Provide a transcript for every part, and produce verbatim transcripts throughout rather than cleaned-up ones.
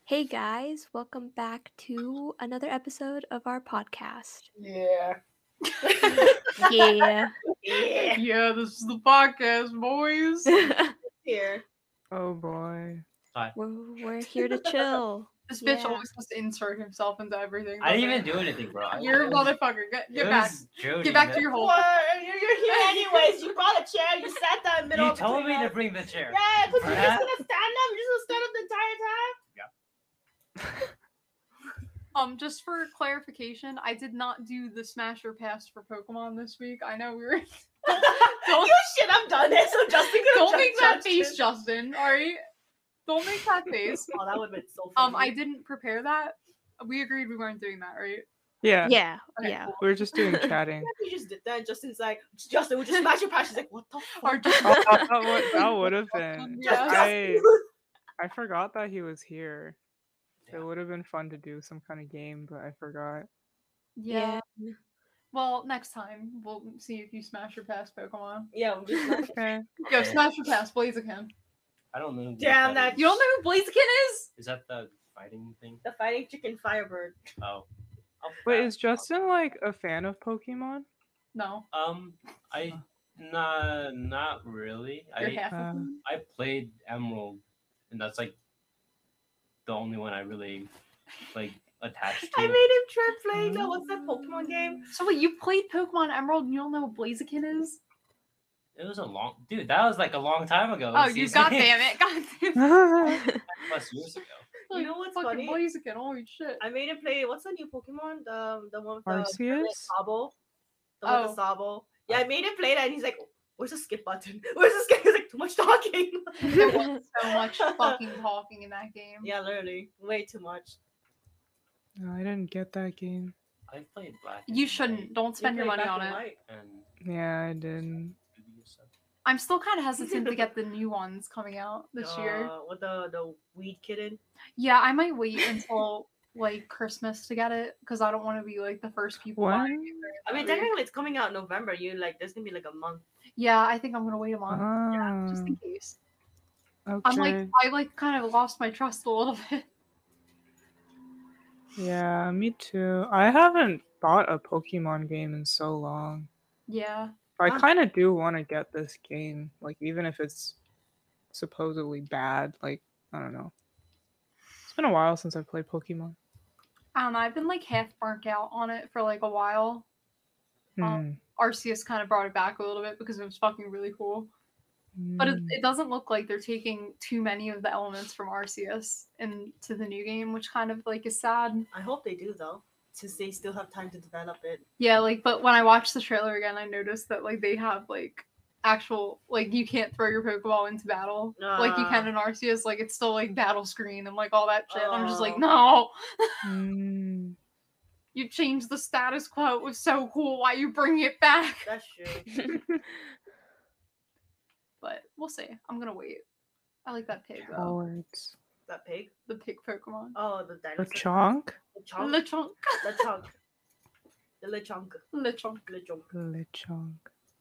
Hey guys, welcome back to another episode of our podcast. Yeah. Yeah. Yeah. Yeah, this is the podcast, boys. Here. Oh boy. we're, we're here to chill. This bitch Yeah. always has to insert himself into everything. I didn't doesn't even he? do anything, bro. I, You're a it was- motherfucker. Get, it get back. was Jody, Get back to man. your hole. What? You're, you're here anyways. You brought a chair. You sat down in the middle You of told me between to us. bring the chair. Yeah, because you're just Bruh. gonna stand up. You're just gonna stand up the entire time. Um, just for clarification, I did not do the Smasher Pass for Pokemon this week. I know we were. Don't- you shit, I'm done. So Justin could Don't make that face, Justin. All right. Don't make that face. Oh, that would have been so funny. Um, I didn't prepare that. We agreed we weren't doing that, right? Yeah. Yeah, Okay, yeah. cool. We're just doing chatting. You just did that. And Justin's like, Justin, would you smash your patch? She's like, what the Or fuck? just. Oh, that would, that would have been. Yeah. I I forgot that he was here. It would have been fun to do some kind of game, but I forgot. Yeah. Well, next time we'll see if you smash your past Pokemon. Yeah, we'll just smash it. Okay. Yo, smash your past Blaziken. I don't know. who Damn, that that- is. You don't know who Blaziken is? Is that the fighting thing? The fighting chicken firebird. Oh. I'll Wait, pass. is Justin like a fan of Pokemon? No. Um, I nah, not really. You're I half uh, of them. I played Emerald, and that's like the only one I really like attached to. I made him try playing that. What's that Pokemon game? So wait, you played Pokemon Emerald and you don't know what Blaziken is? It was a long, dude. That was like a long time ago. Oh, you Season- goddamn it! Goddamn. That's plus years ago. You know what's fucking funny? Blaziken? Holy shit! I made him play. What's the new Pokemon? The the one with the Arceus? Sabo. The one with Oh. the Sabo. Yeah, I made him play that, and he's like, "Where's the skip button? Where's the skip?" He's like, "Too much talking." There was so much fucking talking in that game. Yeah, literally, way too much. No, I didn't get that game. I played Black. You and shouldn't. Don't spend You your played money Black on and it. White. And Yeah, I didn't. Ruby stuff. I'm still kind of hesitant to get the new ones coming out this year. Uh, with the the weed kitten. Yeah, I might wait until like Christmas to get it because I don't want to be like the first people buying When? it during I mean, that week. technically, it's coming out in November. You like, there's gonna be like a month. Yeah, I think I'm gonna wait a month. Yeah, just in Ah, case. okay. I'm like, I like kind of lost my trust a little bit. Yeah, me too. I haven't bought a Pokemon game in so long. Yeah. I Ah. kind of do want to get this game, like even if it's supposedly bad. Like I don't know. It's been a while since I've played Pokemon. I don't know. I've been like half burnt out on it for like a while. Um, Hmm. Arceus kind of brought it back a little bit because it was fucking really cool. But it, Hmm. it doesn't look like they're taking too many of the elements from Arceus into the new game, which kind of like is sad. I hope they do though, since they still have time to develop it. Yeah, like, but when I watched the trailer again, I noticed that like they have like actual like you can't throw your Pokeball into battle like you can Ah. in Arceus. Like it's still like battle screen and like all that shit. I'm just like, Oh. no, Hmm. you changed the status quo. It was so cool. Why you bring it back? That's true. But we'll see. I'm gonna wait. I like that pig though. Cowards. That pig. The pig Pokemon. Oh, the dinosaur. Lechonk? The chunk. Lechonk. The chunk. The lechonk. Lechonk. Lechonk. Lechonk.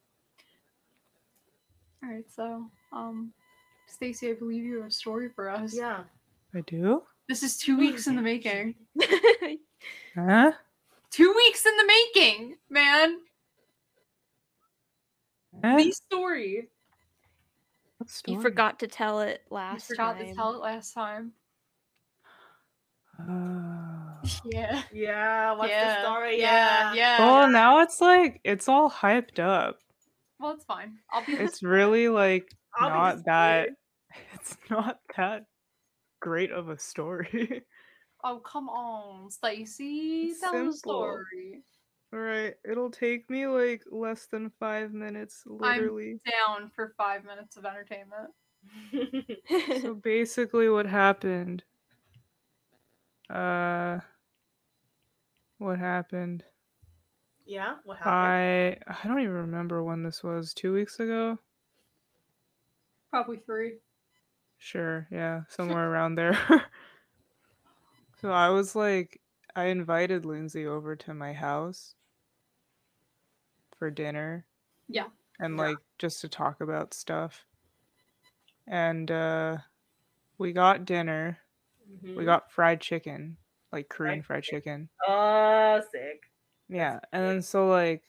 All right, so um, Stacy, I believe you have a story for us. Yeah. I do? This is two weeks in the making. Huh? Two weeks in the making, man. Eh? The story. What you story? forgot to tell it I last forgot time. to tell it last time. Ah. Yeah. Yeah. What's yeah. the story? Yeah. Yeah. Yeah. Well, now it's like it's all hyped up. Well, it's fine. I'll be. It's really like I'll be not that. disappointed. It's not that great of a story. Oh, come on, Stacy. It's Tell the simple. story. All right, it'll take me like less than five minutes, literally. Down for five minutes of entertainment. So basically, what happened? Uh, what happened? Yeah. What happened? I I don't even remember when this was. Two weeks ago? Probably three. Sure, yeah, somewhere around there. So I was like, I invited Lindsay over to my house for dinner. Yeah. And Yeah. like just to talk about stuff. And uh we got dinner Mhm. We got fried chicken, like Korean fried chicken. Oh, sick. Yeah, and then so like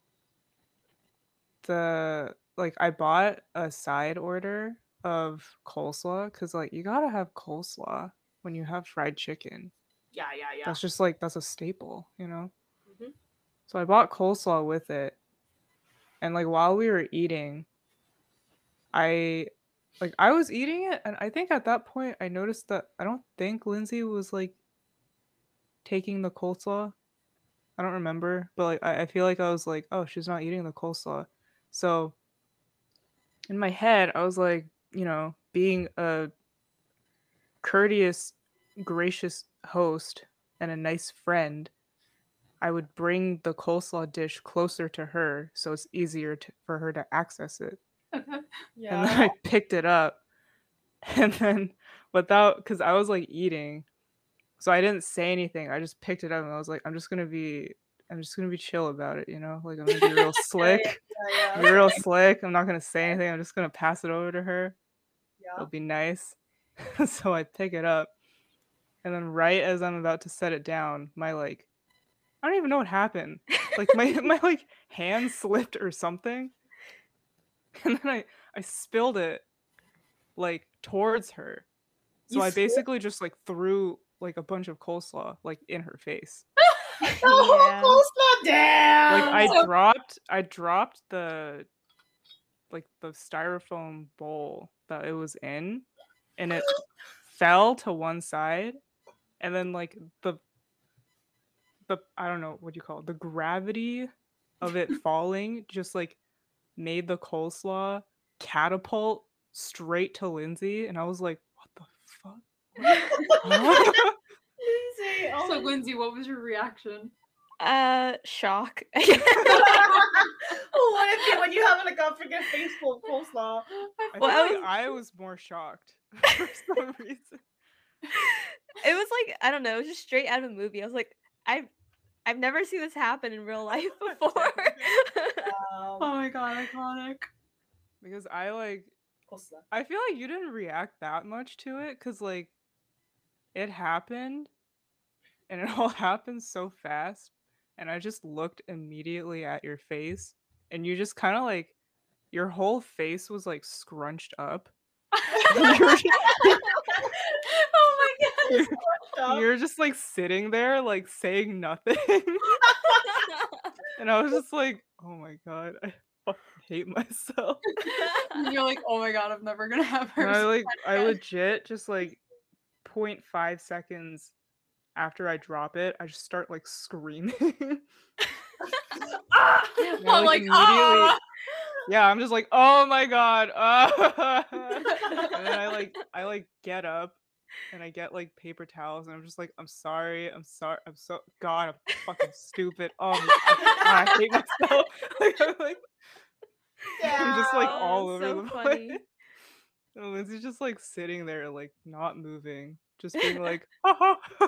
the like I bought a side order of coleslaw because like you gotta have coleslaw when you have fried chicken. Yeah, yeah, yeah. That's just like that's a staple, you know. Mhm. So I bought coleslaw with it, and like while we were eating, I like I was eating it, and I think at that point I noticed that I don't think Lindsay was like taking the coleslaw. I don't remember, but like I, I feel like I was like, oh, she's not eating the coleslaw. So in my head, I was like, you know, being a courteous, gracious host and a nice friend, I would bring the coleslaw dish closer to her so it's easier to, for her to access it. Yeah. And then I picked it up, and then without, because I was like eating, so I didn't say anything. I just picked it up and I was like, I'm just gonna be, I'm just gonna be chill about it, you know, like I'm gonna be real slick, yeah, be real slick. I'm not gonna say anything. I'm just gonna pass it over to her. yeah. It'll be nice. So I pick it up, and then right as I'm about to set it down, my like, I don't even know what happened. Like my my like hand slipped or something, and then I I spilled it like towards her. So You I spilled- basically just like threw like a bunch of coleslaw like in her face. Oh, coleslaw down. Like I dropped I dropped the like the styrofoam bowl that it was in, and it fell to one side, and then like the the I don't know what do you call it, the gravity of it falling just like made the coleslaw catapult straight to Lindsay, and I was like, what the fuck? Huh? Lindsay, oh So my- Lindsay, what was your reaction? Uh, shock. what if you when you have like a freaking face full of coleslaw? I Well, feel I like was- I was more shocked for some reason. It was like, I don't know, it was just straight out of a movie. I was like, I've I've never seen this happen in real life before. Um, Oh my god, iconic. Because I like coleslaw. I feel like you didn't react that much to it because like it happened and it all happened so fast, and I just looked immediately at your face, and you just kind of like your whole face was like scrunched up. you, were just, Oh my god. Stop. you were just like sitting there like saying nothing. And I was just like, oh my god, I fucking hate myself. And you're like, oh my god, I'm never gonna have her. And I like I again. legit just like zero point five seconds after I drop it, I just start like screaming. Ah! Yeah, I'm like, like, immediately- ah! Yeah, I'm just like, oh my god. Uh. And then I like I like get up and I get like paper towels, and I'm just like, I'm sorry, I'm sorry, I'm so god, I'm fucking stupid. Oh my god, I hate myself. Like, I'm like I'm just like Down. all Oh, over so the funny. place. And Lindsay's just like sitting there, like not moving, just being like, ha ha.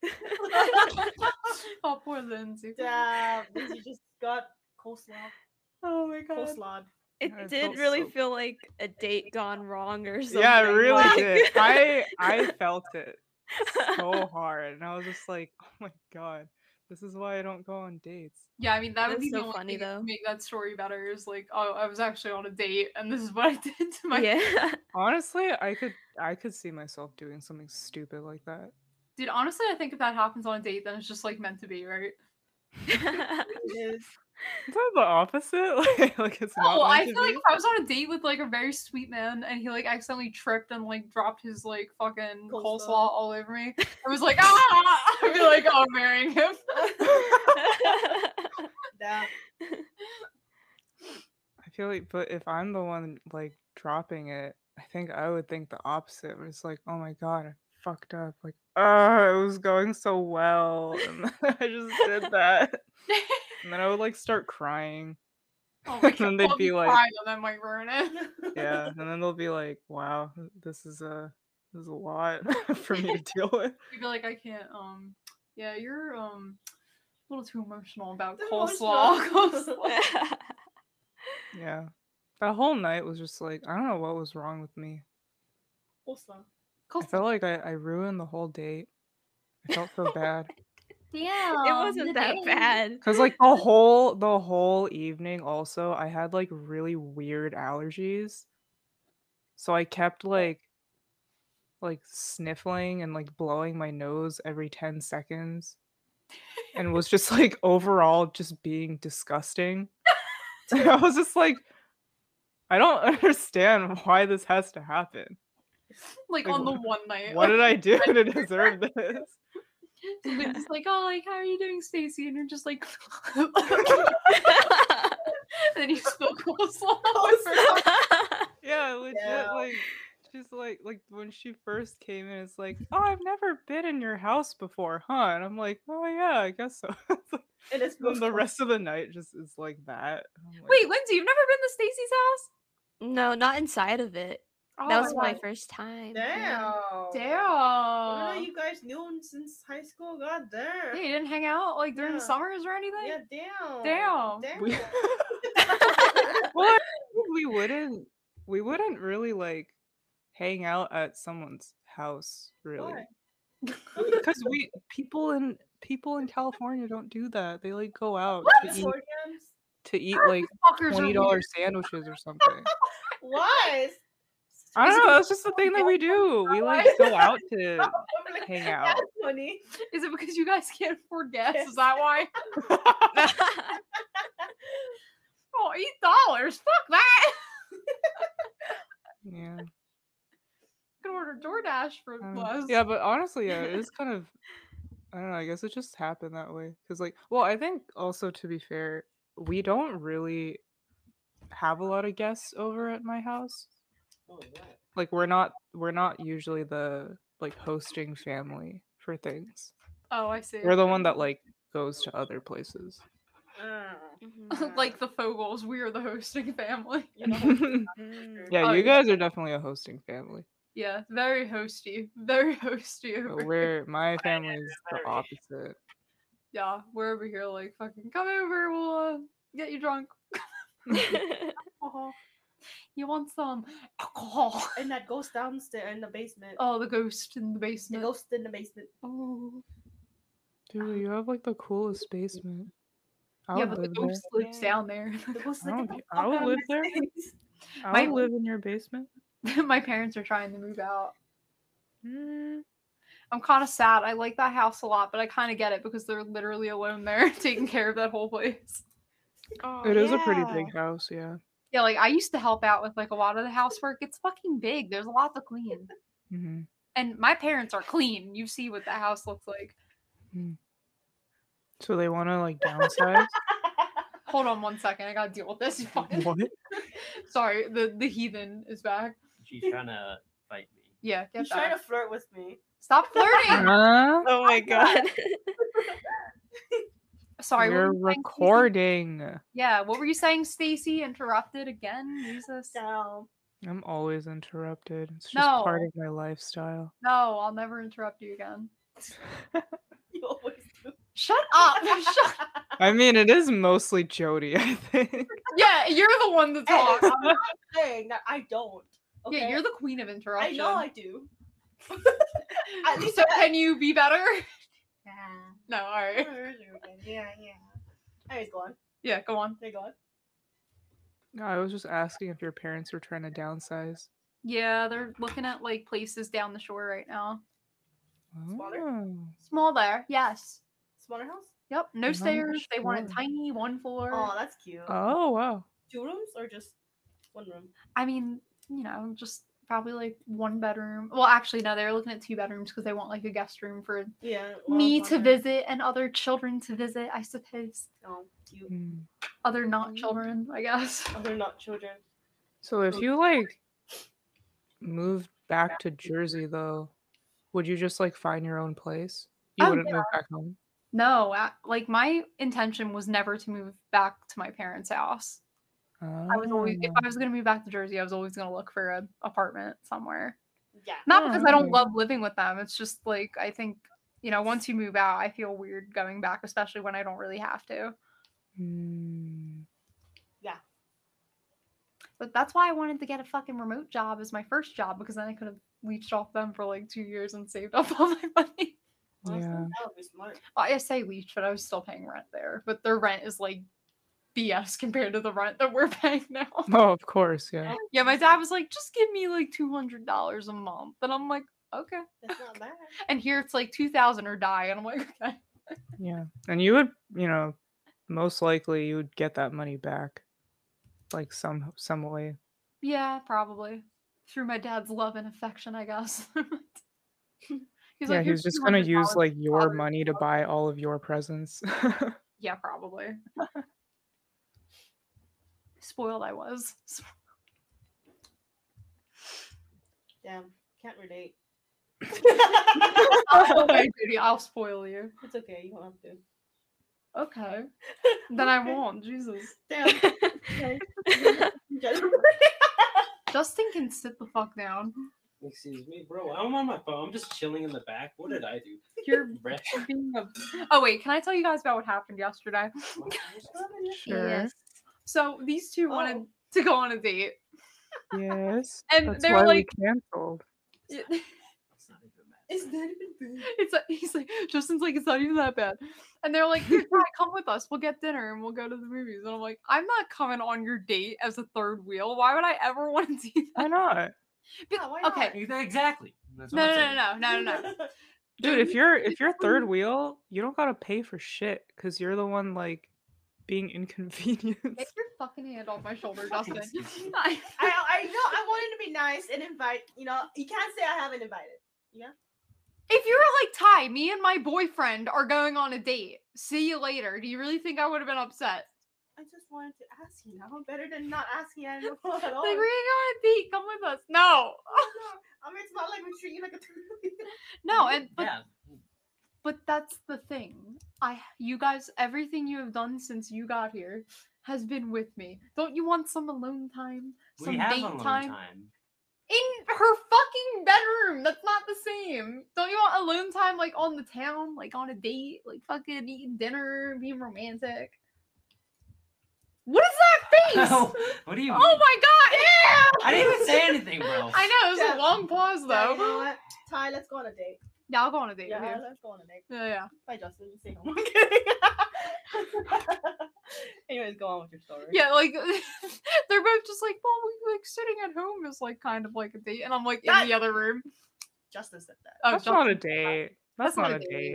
Oh, poor Lindsay. Damn, Lindsay just got coleslaw. Oh my god. Coleslaw. It Yeah, it did felt really so- feel like a date gone wrong or something. Yeah, it really like- did. I I felt it so hard, and I was just like, oh my god, this is why I don't go on dates. Yeah, I mean that would That's be the so only funny, thing that though. would make that story better. Is like, oh, I was actually on a date, and this is what I did to my. Yeah. Honestly, I could I could see myself doing something stupid like that. Dude, honestly, I think if that happens on a date, then it's just like meant to be, right? It is. Is that the opposite? Like, like it's not. No, I meant to feel like be? if I was on a date with like a very sweet man and he like accidentally tripped and like dropped his like fucking Coleslaw. coleslaw all over me, I was like, ah! I'd be like, oh, I'm marrying him. Damn. I feel like, but if I'm the one like dropping it, I think I would think the opposite. Where it's like, oh my god, I fucked up. Like, oh, it was going so well, and then I just did that, and then I would like start crying. Oh my And then god, they'd I'll be like- crying and that might ruin it. Yeah, and then they'll be like, wow, this is a this is a lot for me to deal with. You'd be like, I can't. Um, yeah, you're um a little too emotional about Too coleslaw. emotional. Coleslaw. Yeah, that whole night was just like, I don't know what was wrong with me. Coleslaw. I felt like I, I ruined the whole date. I felt so bad. Damn. It wasn't that bad. Cause like the whole the whole evening also I had like really weird allergies. So I kept like like sniffling and like blowing my nose every ten seconds. And was just like overall just being disgusting. I was just like, I don't understand why this has to happen. Like, Like, on the one night. What like, did I do to deserve this? somebody's just like, oh, like, how are you doing, Stacy? And you're just like, and then you spill coleslaw. Yeah, legit. Yeah. Like, she's like, like when she first came in, it's like, oh, I've never been in your house before, huh? And I'm like, oh yeah, I guess so. It's like- And it's and the rest of the night just is like that. I'm like, Wait, Lindsay, you've never been to Stacy's house? No, not inside of it. Oh, That was my God. first time. Damn. yeah. Damn. Even though you guys knew him since high school, god damn. Yeah, you didn't hang out like during the Yeah. summers or anything? Yeah, damn. Damn. Damn. we, well, I think we wouldn't, we wouldn't really like hang out at someone's house, really, Why? because we people in people in California don't do that. They like go out to eat Californians? to eat like Fuckers are twenty weird. dollar sandwiches or something. Why? I don't know. That's just the thing that we do. We like go out to hang out. That's funny. Is it because you guys can't afford gas? Yes. Is that why? Oh, eight dollars. Fuck that. Yeah. I can order DoorDash for Um, less. yeah, but honestly, yeah, it is kind of. I don't know. I guess it just happened that way. Cause like, well, I think also to be fair, we don't really have a lot of guests over at my house. Oh, yeah. Like, we're not we're not usually the like hosting family for things. Oh, I see. We're the one that like goes to other places. Mhm. Like the Fogels, we are the hosting family. You know, Mm. Yeah, Oh, you yeah. guys are definitely a hosting family. Yeah, very hosty. Very hosty But over here. we're my family is the very. opposite. Yeah, we're over here like fucking come over, we'll uh, get you drunk. alcohol. You want some alcohol? And that ghost downstairs in the basement. Oh, the ghost in the The basement. ghost in the basement. Oh. Dude, you have like the coolest basement. I Yeah, would but the live there. ghost lives Yeah. down there. The ghost I like, don't "Get the be- I fuck would out of live my there. space." I My- would live in your basement. My parents are trying to move out. Mm. I'm kind of sad. I like that house a lot, but I kind of get it because they're literally alone there taking care of that whole place. Oh, It is a pretty yeah. big house, yeah. Yeah, like I used to help out with like a lot of the housework. It's fucking big. There's a lot to clean. hmm And my parents are clean. You see what the house looks like. So they want to like downsize. Hold on one second. I gotta deal with this. Fine. What? Sorry, the the heathen is back. She's trying to fight me. Yeah, get He's trying back. to flirt with me. Stop flirting. Huh? Oh my god. Sorry, what We're were you saying, Stacey? recording. Yeah, what were you saying, Stacy? Interrupted again? Jesus. Down. I'm always interrupted. It's just part No. of my lifestyle. No, I'll never interrupt you again. You always do. Shut up. Shut. I mean, it is mostly Jody, I think. Yeah, you're the one to Hey, talk. I'm not saying that I don't. Okay? Yeah, you're the queen of I interruption. know I do. At least So I- can you be better? Yeah. No, alright. Yeah, yeah. Anyways, go on. Yeah, go on. Okay, go on. No, I was just asking if your parents were trying to downsize. Yeah, they're looking at like places down the shore right now. Smaller? Oh. Small there, yes. Smaller house? Yep, no Not stairs. They want it sure. tiny, one floor. Oh, that's cute. Oh, wow. Two rooms or just one room? I mean, you know, just probably like one bedroom. Well, actually, no, they were looking at two bedrooms because they want like a guest room for Yeah. well, me one to room. visit and other children to visit, I suppose. Oh, cute. Hmm. Other not Mhm. children, I guess. Oh, they're not children. So if you like moved back to Jersey though, would you just like find your own place? You Oh, wouldn't move back home? No, a- like my intention was never to move back to my parents' house. I was always, if Oh. I was gonna move back to Jersey, I was always gonna look for an apartment somewhere. Yeah. Not because I don't Oh. love living with them. It's just like I think, you know, once you move out, I feel weird going back, especially when I don't really have to. Hmm. But that's why I wanted to get a fucking remote job as my first job, because then I could have leached off them for like two years and saved up all my money. Honestly, Yeah. that would be smart. Well, I say leech, but I was still paying rent there. But their rent is like B S compared to the rent that we're paying now. Oh, of course, yeah. Yeah, my dad was like, just give me like two hundred dollars a month. And I'm like, okay. That's not bad. And here it's like two thousand or die. And I'm like, okay. Yeah. And you would, you know, most likely you would get that money back. Like some some way. Yeah, probably. Through my dad's love and affection, I guess. He's Yeah, like, he "Here's was just gonna use two hundred dollars like for your father's money to love." buy all of your presents. Yeah, probably. Spoiled I was. Damn, can't relate. Okay, Judy, I'll spoil you. It's okay, you don't have to. Okay. Then I won't. Jesus. Damn. Justin can sit the fuck down. Excuse me, bro. I'm on my phone. I'm just chilling in the back. What did I do? You're Bruh. being a... Oh, wait. Can I tell you guys about what happened yesterday? Sure. Yes. So these two wanted Oh. to go on a date. Yes. And That's they why were like, we canceled. It's not even bad. It's not even bad. it's like, he's like, Justin's like, it's not even that bad. And they're like, "Here, Ty, come with us. We'll get dinner and we'll go to the movies." And I'm like, I'm not coming on your date as a third wheel. Why would I ever want to do Why that? not? But- Yeah, why not? okay. Exactly. That's what No, I'm no, saying. no, no, no, no, no. Dude, if you're if you're third wheel, you don't gotta pay for shit because you're the one like being inconvenienced. Get your fucking hand off my shoulder, Justin. Excuse me. I- I, I know I wanted to be nice and invite. You know, you can't say I haven't invited. Yeah. If you were like, Ty, me and my boyfriend are going on a date. See you later. Do you really think I would have been upset? I just wanted to ask you. Now better than not asking at all. Like, we're going on a date. Come with us. No. I mean, it's not like we treat you like a turtle. No, and but Yeah. But that's the thing. I you guys everything you have done since you got here has been with me. Don't you want some alone time? Some We have date alone time? time. In her fucking bedroom. That's not the same. Don't you want alone time like on the town, like on a date, like fucking eating dinner, being romantic? What is that face? What do you Oh mean? my god! I didn't even say anything, bro. I know, it was Yeah. a long pause Yeah, you know though. what? Ty, let's go on a date. Yeah, I'll go on a date Yeah, with you. let's go on a date. Yeah, yeah. Bye, Justin. You stay home. I'm kidding. Anyways, go on with your story. Yeah, like they're both just like, well, we like sitting at home is like kind of like a date, and I'm like in That- the other room. Justin said that. Oh, That's not a Justin- date. That's, not, a date.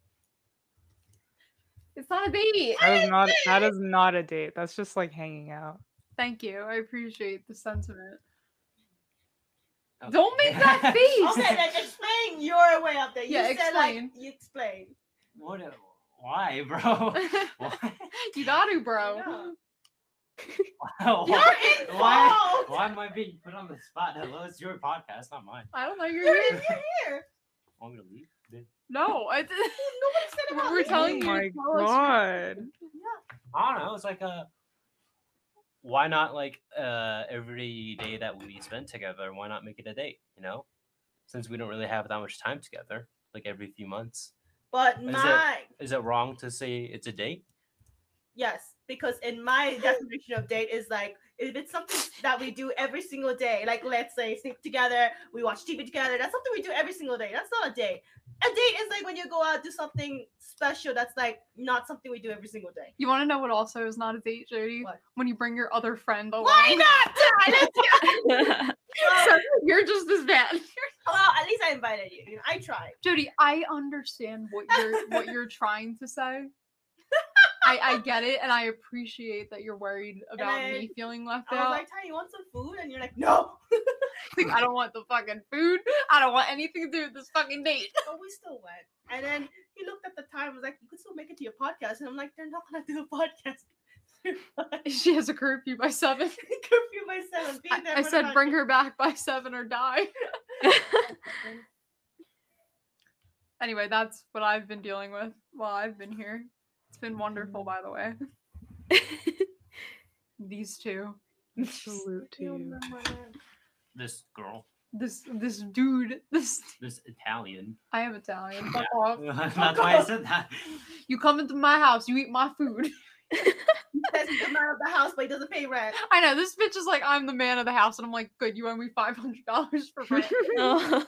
It's not a date. That is not that is not a date. That's just like hanging out. Thank you. I appreciate the sentiment. Okay. Don't make that face. Okay, then explain your way up there. You Yeah, said explain. like you explain. What? a- Why, bro? Why? You got to, bro. Yeah. Why? You're Why? involved. Why am I being put on the spot? Hello, it's your podcast, not mine. I don't know. You're You're, here. in- you're here. Want me to leave? Then- No, I did. Nobody said about We're me. telling Oh you. my to tell us your- god. I don't know. It's like a. Why not like uh every day that we spend together? Why not make it a date? You know, since we don't really have that much time together, like every few months. But Is it- my Is it wrong to say it's a date? yes, because in my definition of date is like if it's something that we do every single day, like let's say sleep together, we watch T V together. That's something we do every single day. That's not a date. A date is like when you go out do something special. That's like not something we do every single day. You want to know what also is not a date, Jody? What? When you bring your other friend along. Why not? Ty? Let's So you're just as bad. well, at least I invited you. You know, I tried. Jody, I understand what you're what you're trying to say. I, I get it, and I appreciate that you're worried about I- me feeling left I was out. like, Ty, you want some food? And you're like, no. Like, I don't want the fucking food. I don't want anything to do with this fucking date. But we still went. And then he looked at the time and was like, you could still make it to your podcast. And I'm like, they're not going to do a podcast. She has a curfew by seven. Curfew by seven. Be I, there I for said the bring podcast." her back by seven or die. Anyway, that's what I've been dealing with while I've been here. It's been wonderful, by the way. These two. Salute to you. This girl, This this dude. This this Italian. I am Italian. Fuck off. That's why I said that. You come into my house, you eat my food. Then says he's the man of the house, but he doesn't pay rent. I know this bitch is like, I'm the man of the house, and I'm like, good, you owe me five hundred dollars for rent. Oh.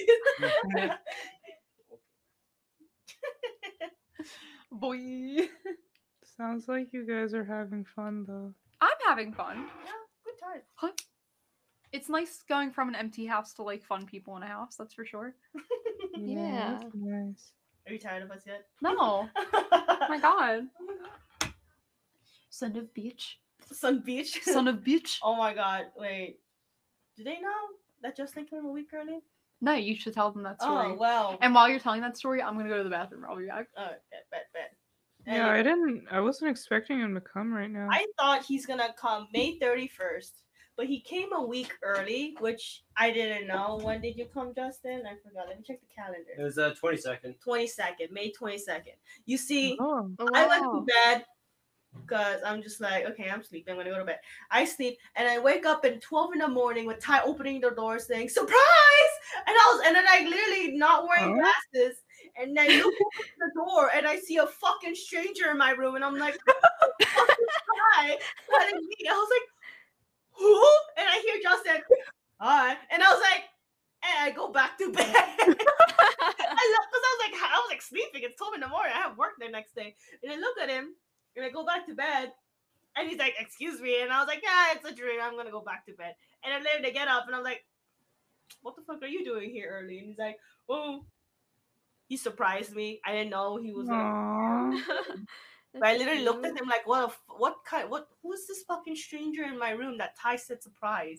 Boy, Sounds like you guys are having fun though. I'm having fun. Yeah, good time. It's nice going from an empty house to like fun people in a house. That's for sure. Yeah. That's nice. Are you tired of us yet? No, oh my god, son of bitch, Sun Beach. son of bitch. Oh my god, wait. Do they know that Justin came a week early? No, you should tell them that story. Oh, well. And while you're telling that story, I'm gonna go to the bathroom. I'll be back. Oh, bet, bet, bet. Yeah, I didn't. I wasn't expecting him to come right now. I thought he's gonna come May thirty-first, but he came a week early, which I didn't know. When did you come, Justin? I forgot. Let me check the It calendar. was uh twenty-second. twenty-second, May twenty-second. You see, Oh, Oh, I went to wow. bed because I'm just like, okay, I'm sleeping. I'm gonna go to bed. I sleep and I wake up at twelve in the morning with Ty opening the door saying surprise, and I was and then I literally not wearing Huh? glasses, and I look at the door and I see a fucking stranger in my room, and I'm like, what the fuck is Ty telling me? I was like, who? And I hear Justin, hi, and I was like, and I go back to bed. I look because I was like, I was like sleeping. It's twelve in the morning. I have work the next day, and I look at him. And I go back to bed, and he's like, "Excuse me," and I was like, "Yeah, it's a dream. I'm gonna go back to bed." And then later they get up, and I'm like, "What the fuck are you doing here early?" And he's like, "Oh," he surprised me. I didn't know he was. Gonna... Aw. But I literally looked at him like, "What? A f- what kind? What? Who's this fucking stranger in my room that Ty said surprise?"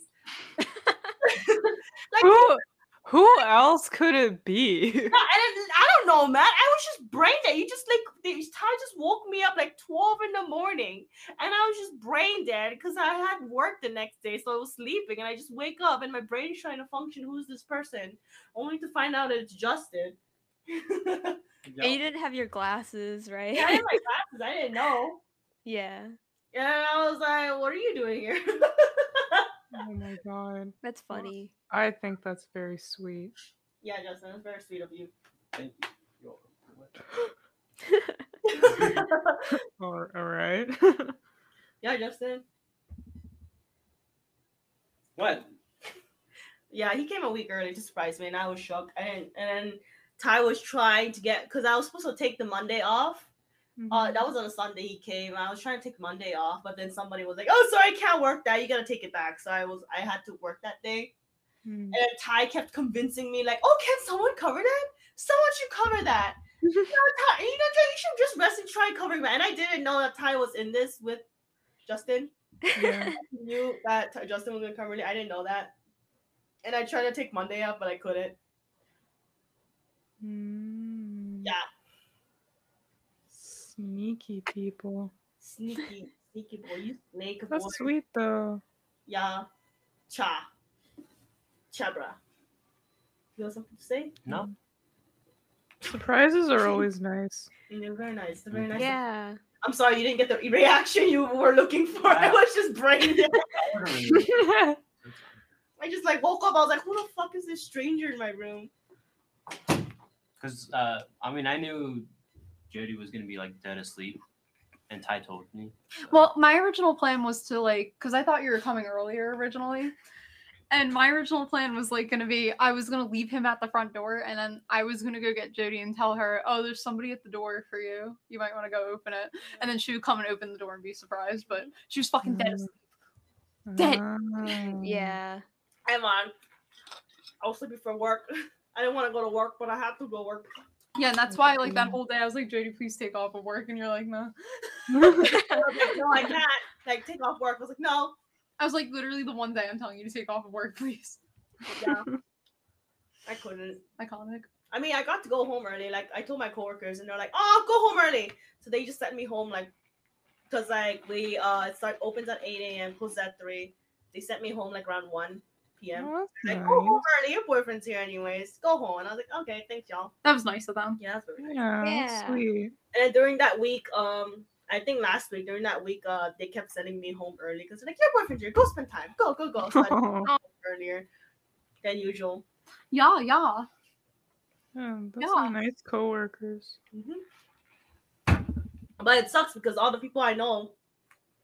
like, Who, who else could it be? No, I, didn't, I don't know, man. I was just brain dead. You just like they- Ty just woke me up like twelve in the morning, and I was just brain dead because I had work the next day, so I was sleeping, and I just wake up and my brain is trying to function. Who's this person? Only to find out it's Justin. yeah, And you didn't have your glasses, right? I had my glasses. I didn't know. Yeah. And I was like, "What are you doing here?" Oh my god. That's funny. I think that's very sweet. yeah, Justin, that's very sweet of you. Thank you. You're welcome. All all right. yeah, Justin. What? Yeah, he came a week early to surprise me, and I was shocked. And and then Ty was trying to get because I was supposed to take the Monday off. Uh, that was on a Sunday. He came. I was trying to take Monday off, but then somebody was like, "Oh, sorry, I can't work that. You gotta take it back." So I was I had to work that day. Mm. And Ty kept convincing me, like, "Oh, can someone cover that? Someone should cover that. You know, Ty, you know, you should just rest and try covering that." And I didn't know that Ty was in this with Justin. Yeah. I knew that Ty- Justin was gonna cover it. I didn't know that. And I tried to take Monday off, but I couldn't. Mm. Yeah. Sneaky people. Sneaky, sneaky boy. You snake boy. That's sweet though. Yeah. Cha. Chabra. You have something to say? No. Surprises are always nice. They're very nice. They're very nice. Yeah. I'm sorry you didn't get the reaction you were looking for. I was just brain dead. I just like woke up. I was like, who the fuck is this stranger in my room? Because uh, I mean, I knew Jody was gonna be like dead asleep, and Ty told me. so- Well, my original plan was to like, because I thought you were coming earlier originally. And my original plan was like gonna be I was gonna leave him at the front door and then I was gonna go get Jody and tell her, oh, there's somebody at the door for you. You might want to go open it. And then she would come and open the door and be surprised, but she was fucking dead asleep. Dead. Ah. Yeah. I'm on. I was sleeping for work. I didn't want to go to work, but I had to go work. Yeah, and that's why like that whole day I was like, Jody, please take off of work, and you're like, no. I was like, no, I can't. Like, take off work. I was like, no. I was like, literally the one day I'm telling you to take off of work, please. Yeah. I couldn't. Iconic. I mean, I got to go home early. Like, I told my coworkers, and they're like, "Oh, go home early." So they just sent me home, like, cause like we uh it start opens at eight a.m. closes at three. They sent me home like around one p.m. Oh, Like, that's go home nice. early. Your boyfriend's here anyways. Go home. And I was like, okay, thanks, y'all. That was nice of them. Yeah, that's very nice. Yeah, that's Yeah. sweet. And then during that week, um, I think last week during that week, uh, they kept sending me home early because they're like, your boyfriend's here. Go spend time. Go, go, go. So I went Oh, home earlier than usual. Yeah, yeah. yeah, those Yeah. are nice coworkers. But it sucks because all the people I know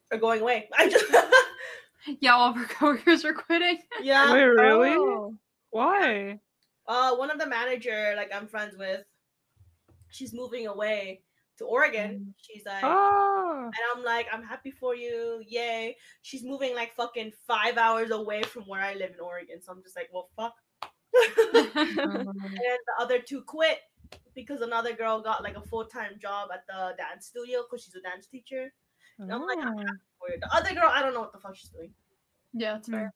are going away. I just Yeah, all of our coworkers are quitting. yeah. Wait, really? Oh. Why? Uh, one of the manager like I'm friends with, she's moving away to Oregon. She's like, Ah. and I'm like, I'm happy for you, yay. She's moving like fucking five hours away from where I live in Oregon, so I'm just like, well, fuck. Um, And the other two quit because another girl got like a full time job at the dance studio because she's a dance teacher. And I'm like, I'm oh. happy for you. The other girl, I don't know what the fuck she's doing. Yeah, it's fair.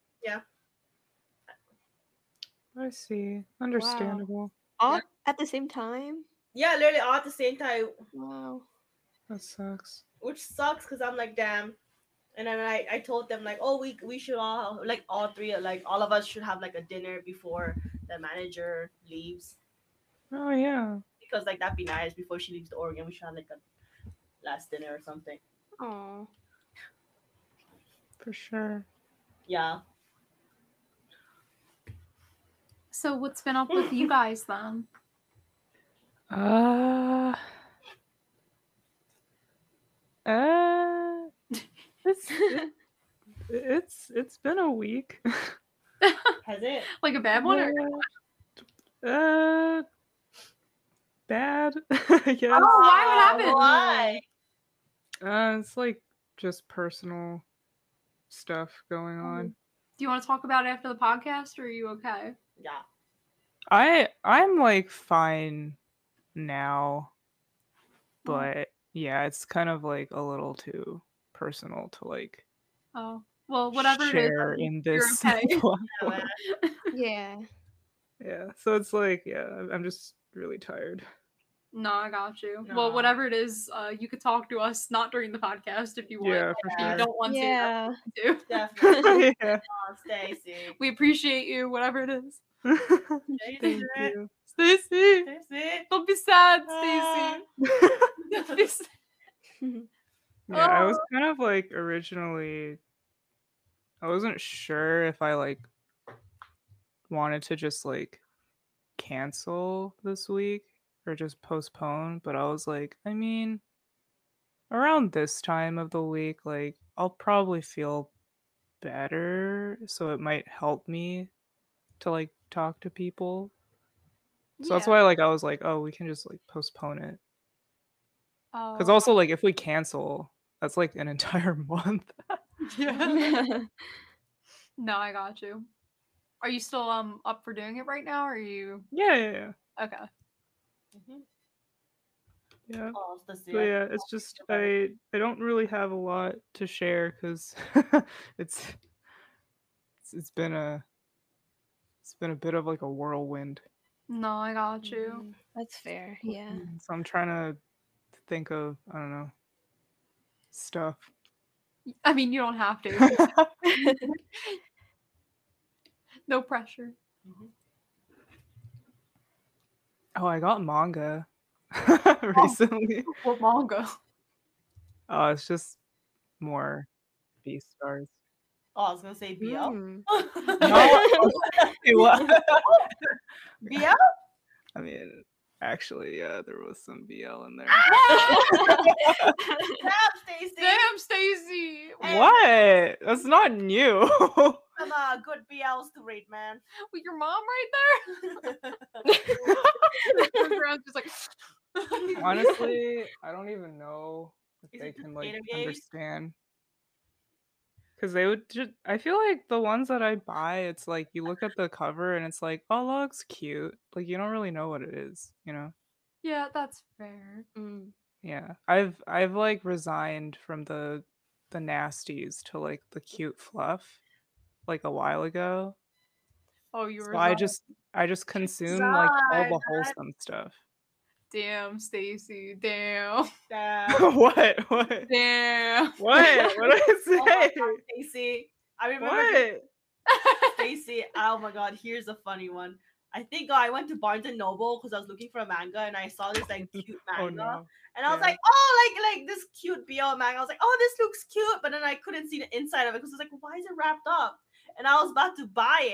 I see. Understandable. All Yeah. at the same time. Yeah, literally all at the same time, Wow. That sucks. which sucks because I'm like, damn. And then I, I told them like, oh, we we should all like all three like all of us should have like a dinner before the manager leaves Oh yeah. because like that'd be nice before she leaves to Oregon. We should have like a last dinner or something. Oh. For sure. Yeah. So what's been up with you guys then? Uh. Uh. It's it, it's it's been a week. Has it? Like a bad one? Or... Uh. Bad. I guess. Oh, why? What happened? Why? Uh, it's like just personal stuff going on. Do you want to talk about it after the podcast, or are you okay? Yeah. I I'm like fine now, Oh. but yeah, it's kind of like a little too personal to like Oh, well, whatever it is. share I think in you're this okay. platform. Yeah. Yeah, so it's like yeah, I'm just really tired. No, I got you. No. Well, whatever it is, uh, you could talk to us not during the podcast if you want. Yeah, If for you sure. don't want Yeah. to. to. Definitely. yeah. Oh, Stacy. We appreciate you, whatever it is. Thank you. Stacy, Stacy. don't be sad, Ah. Stacy. Don't be sad. Yeah, I was Oh. kind of like originally I wasn't sure if I like wanted to just like cancel this week or just postpone, but I was like, I mean, around this time of the week, like I'll probably feel better, so it might help me to like talk to people. So that's Yeah. why like I was like, oh, we can just like postpone it. Because Oh. also like if we cancel, that's like an entire month. Yeah. No, I got you. Are you still um up for doing it right now? Or are you yeah, yeah, yeah. okay? Mhm. Yeah. Oh, Stacy. So yeah, it's just I I don't really have a lot to share because it's, it's it's been a it's been a bit of like a whirlwind. No, I got you. Mm, That's fair. Yeah. So I'm trying to think of I don't know stuff. I mean, you don't have to. No pressure. Oh, I got manga recently. What manga? Oh, it's just more Beast Stars. Oh, I was gonna say B L. Mm. Hey, what? B L? I mean, actually, yeah, there was some B L in there. Damn, Stacy. Damn, Stacy. What? That's not new. Some uh, good B Ls to read, man. With your mom right there. Turns around, just like. Honestly, I don't even know if Is they it the can like skater gaze? understand. Because they would just, I feel like the ones that I buy, it's like you look at the cover and it's like, oh, that looks cute. Like you don't really know what it is, you know? Yeah, that's fair. Mm. Yeah. I've I've like resigned from the the nasties to like the cute fluff like a while ago. Oh, you So were. I just I just consume like all the Resigned. wholesome stuff. Damn, Stacy. Damn. Damn. what? What? Damn. What? What did Oh my I say? God, Stacy. I remember What? Stacy. Oh my God, here's a funny one. I think uh, I went to Barnes and Noble because I was looking for a manga and I saw this like cute manga. Oh no. And I was Yeah. like, oh, like like this cute B L manga. I was like, oh, this looks cute. But then I couldn't see the inside of it because I was like, why is it wrapped up? And I was about to buy it.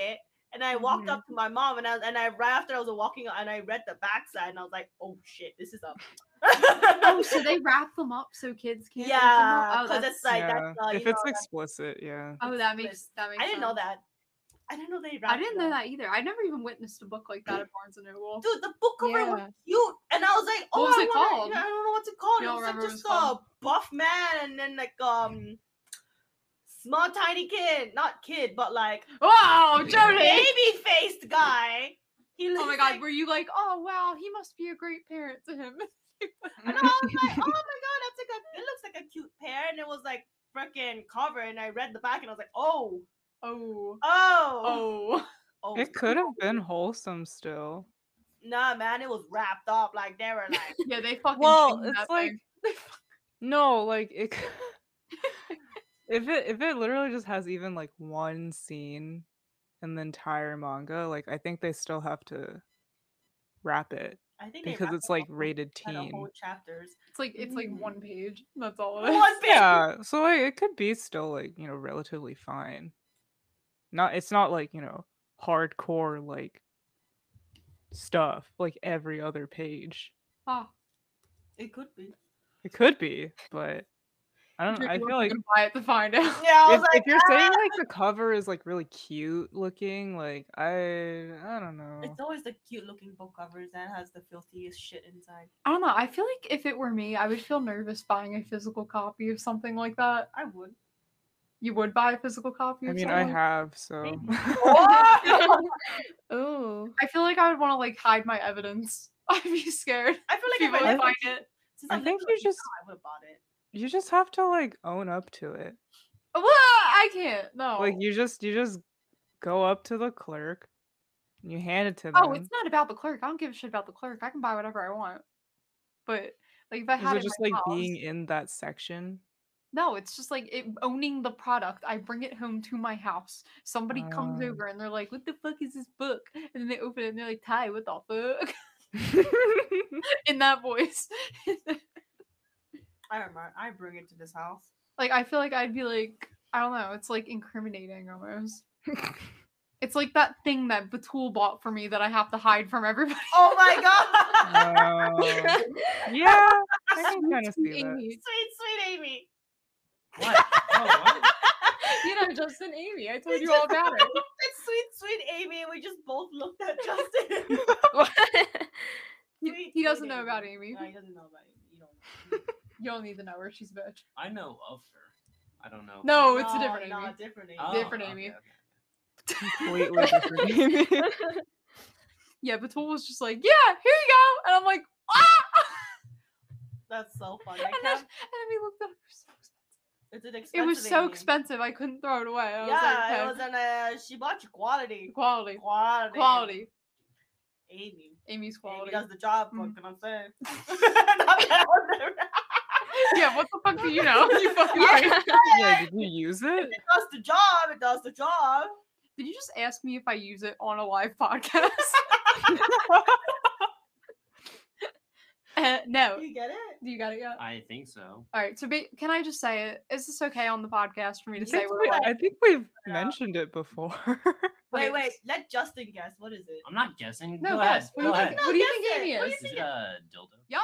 And I walked Mhm. up to my mom, and I and I right after I was walking, and I read the backside, and I was like, "Oh shit, this is up." Oh, so they wrap them up so kids can't. open them? yeah, Oh, because that's. it's like yeah, that's uh, you if know. it's that's- explicit, yeah. Oh, that makes that makes. I didn't know sense. that. I didn't know they. I wrapped didn't it know up. that either. I never even witnessed a book like that at Barnes and Noble. Dude, the book cover was Yeah. cute, and I was like, "Oh, What was I it wanna- called? Yeah, I don't know what to call it. You It don't was like remember what just it was a buff man, and then like um, small tiny kid, not kid, but like Wow, Jody! baby faced guy. He Oh looks my god, like, were you like, oh wow, he must be a great parent to him? and I was like, "Oh my god, that's like a. It looks like a cute pair," and it was like freaking cover, and I read the back, and I was like, "Oh, Oh, oh, oh. oh." It could have been wholesome still. Nah, man, it was wrapped up like they were like. Yeah, they fucking. Well, changed it's that like thing. no, like it. c- if it if it literally just has even like one scene in the entire manga, like I think they still have to wrap it I think they because wrapped it's up like a whole- rated had a teen. whole chapters. It's like it's like Mm. one page. That's all it is. One page. Yeah, so like it could be still like you know relatively fine. Not it's not like you know hardcore like stuff like every other page. Ah, It could be. It could be, but I don't. Jody I wasn't feel like gonna buy it to find out. Yeah, I if, was like, if you're saying "Ah!" like the cover is like really cute looking, like I I don't know. It's always the cute looking book covers that has the filthiest shit inside. I don't know. I feel like if it were me, I would feel nervous buying a physical copy of something like that. I would. You would buy a physical copy I of mean, something I like- have so. Maybe. Oh. I feel like I would want to like hide my evidence. I'd be scared. I feel like People if I would lived find with- it. since I I'm think living you with just now, I would have bought it. you just have to like own up to it. Well, I can't. No. Like you just you just go up to the clerk, and you hand it to them. Oh, it's not about the clerk. I don't give a shit about the clerk. I can buy whatever I want. But like if I Is had it it just in like my house, being in that section? no, it's just like it, owning the product. I bring it home to my house. Somebody comes Um. over and they're like, "What the fuck is this book?" And then they open it and they're like, "Ty, what the fuck?" In that voice. I remember. I bring it to this house. Like I feel like I'd be like, I don't know. It's like incriminating almost. It's like that thing that Batul bought for me that I have to hide from everybody. Oh my god! Uh, yeah, I can kind of Sweet see that. Amy. Sweet, sweet Amy. What? Oh, what? You know, Justin Amy. I told you all about it. It's sweet, sweet Amy, and we just both looked at Justin. He, Sweet, he doesn't sweet know about Amy. No, he doesn't know about Amy. You don't know. You don't need to know her. She's a bitch. I know of her. I don't know. No, it's a different no, Amy. different Amy. Oh, different okay, Amy. okay. Completely different Amy. Yeah, Batul was just like, yeah, here you go. And I'm like, ah! That's so funny. And I then, and can't, then we looked up. it's an expensive It was so Amy. expensive. I couldn't throw it away. I was Yeah, like, it okay, was an. Uh, she bought you quality. quality. Quality. Quality. Amy. Amy's Amy quality. does the job. What Mm. can I say? Not that I was there. Yeah, what the fuck do you know? You fucking Yeah. right. Yeah, did you use it? It does the job. It does the job. Did you just ask me if I use it on a live podcast? uh, no. You get it? Do you got it yet? I think so. All right. So, ba- can I just say it? Is this okay on the podcast for me to I say think, we're we, live? I think we've Yeah. mentioned it before. Wait, Okay. wait. Let Justin guess. What is it? I'm not guessing. No, Go guess. ahead. What do Go you ahead. think? No, What do you guess think it. Amy What do is? you Is it a dildo? Yup.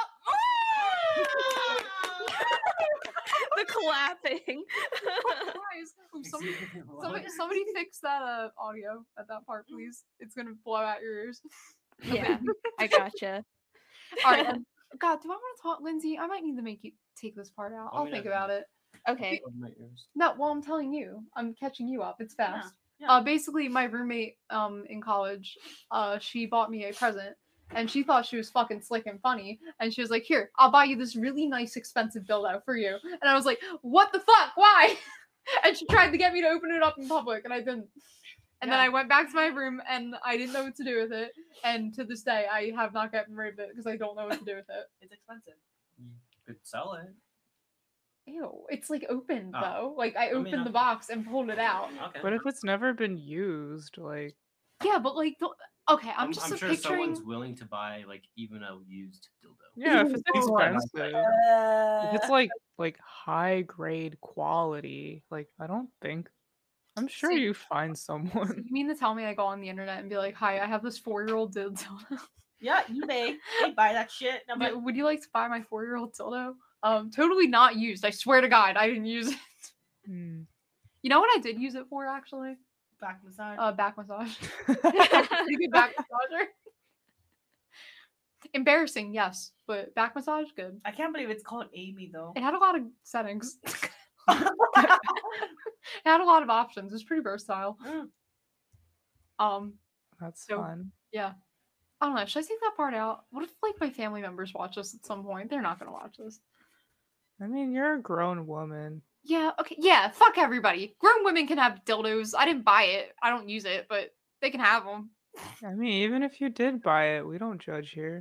The clapping. Guys, ooh, somebody, somebody, somebody fix that uh, audio at that part, please. It's gonna blow out your ears. Yeah, I gotcha. All right. um, God, do I want to talk, Lindsay? I might need to make you take this part out. Want I'll me to- think about it. Okay. Open my ears. No, well, I'm telling you. I'm catching you up. It's fast. Yeah. Uh, basically, my roommate um in college, uh, she bought me a present, and she thought she was fucking slick and funny, and she was like, "Here, I'll buy you this really nice, expensive dildo for you." And I was like, "What the fuck? Why?" And she tried to get me to open it up in public, and I didn't. And then Yeah. I went back to my room, and I didn't know what to do with it. And to this day, I have not gotten rid of it because I don't know what to do with it. It's expensive. You could sell it. Ew, it's like open Oh. though. Like I I mean, opened the I'm- box and pulled it out. Okay. But if it's never been used, like Yeah, but like, the, okay, I'm, I'm, just I'm a sure picturing. someone's willing to buy like even a used dildo. yeah, if it's People are not expensive, like- if it's like like high grade quality, like I don't think I'm sure See- you find someone. You mean to tell me I go on the internet and be like, "Hi, I have this four-year-old dildo. Yeah, eBay. They buy that shit. And I'm like, would, would you like to buy my four-year-old dildo? Um, totally not used. I swear to God, I didn't use it. Hmm. You know what I did use it for actually? back massage. Uh, back massage. Pretty good back massager. Embarrassing, yes, but back massage, good. I can't believe it's called Amy though. It had a lot of settings. It had a lot of options. It was pretty versatile. Mm. Um, That's So- fun. yeah. I don't know. Should I take that part out? What if like my family members watch this at some point? They're not gonna watch this. I mean, you're a grown woman. Yeah. Okay. Yeah. Fuck everybody. Grown women can have dildos. I didn't buy it. I don't use it, but they can have them. I mean, even if you did buy it, we don't judge here.